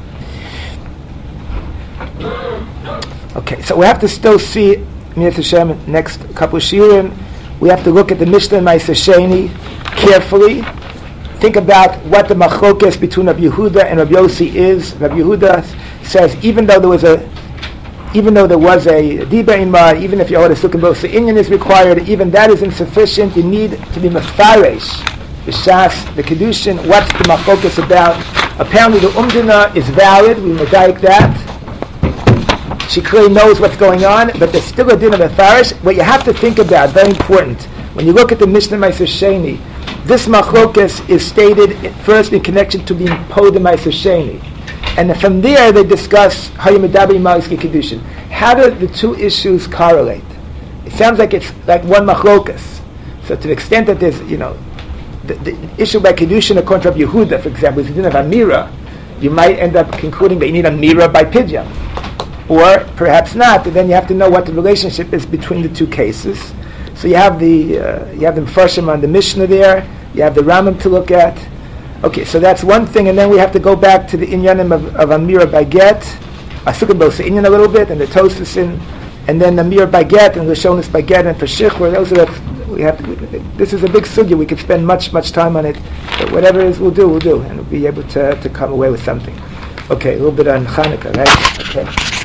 Okay, so we have to still see Mir Hashem next couple of shiurim. We have to look at the Mishnah and Ma'aser Sheni carefully. Think about what the machlokes between Rabbi Yehuda and Rabbi Yossi is. Rabbi Yehuda says even though there was a, even though there was a diba imar, even if you order sukkah both, the inyan is required. Even that is insufficient. You need to be mefaresh the shas, the kedushin. What's the machlokes about? Apparently, the umdina is valid. We medayik that. She clearly knows what's going on, but there's still a din of a farish. What you have to think about, very important, when you look at the Mishnah Ma'aser Sheni, this machlokes is stated first in connection to being po the Ma'aser Sheni. And from there they discuss how you medaber ma'aser kedushin. How do the two issues correlate? It sounds like it's like one machlokes. So to the extent that there's, you know, the, the issue by kedushin according to Rabbi Yehuda, for example, is the din of amira, you might end up concluding that you need amira by pidyon. Or perhaps not, and then you have to know what the relationship is between the two cases. So you have the uh, you have the Mepharshim on the Mishnah there, you have the Rambam to look at. Okay, so that's one thing, and then we have to go back to the Inyanim of, of Amira by Get, Asukah Bosa Inyan a little bit, and the Tosasin, and then Amira by Get, and the Shonis by Get, and for Shichur. Those are the, we have to, this is a big sugya, we could spend much, much time on it, but whatever it is we'll do, we'll do, and we'll be able to, to come away with something. Okay, a little bit on Chanukah, right? Okay.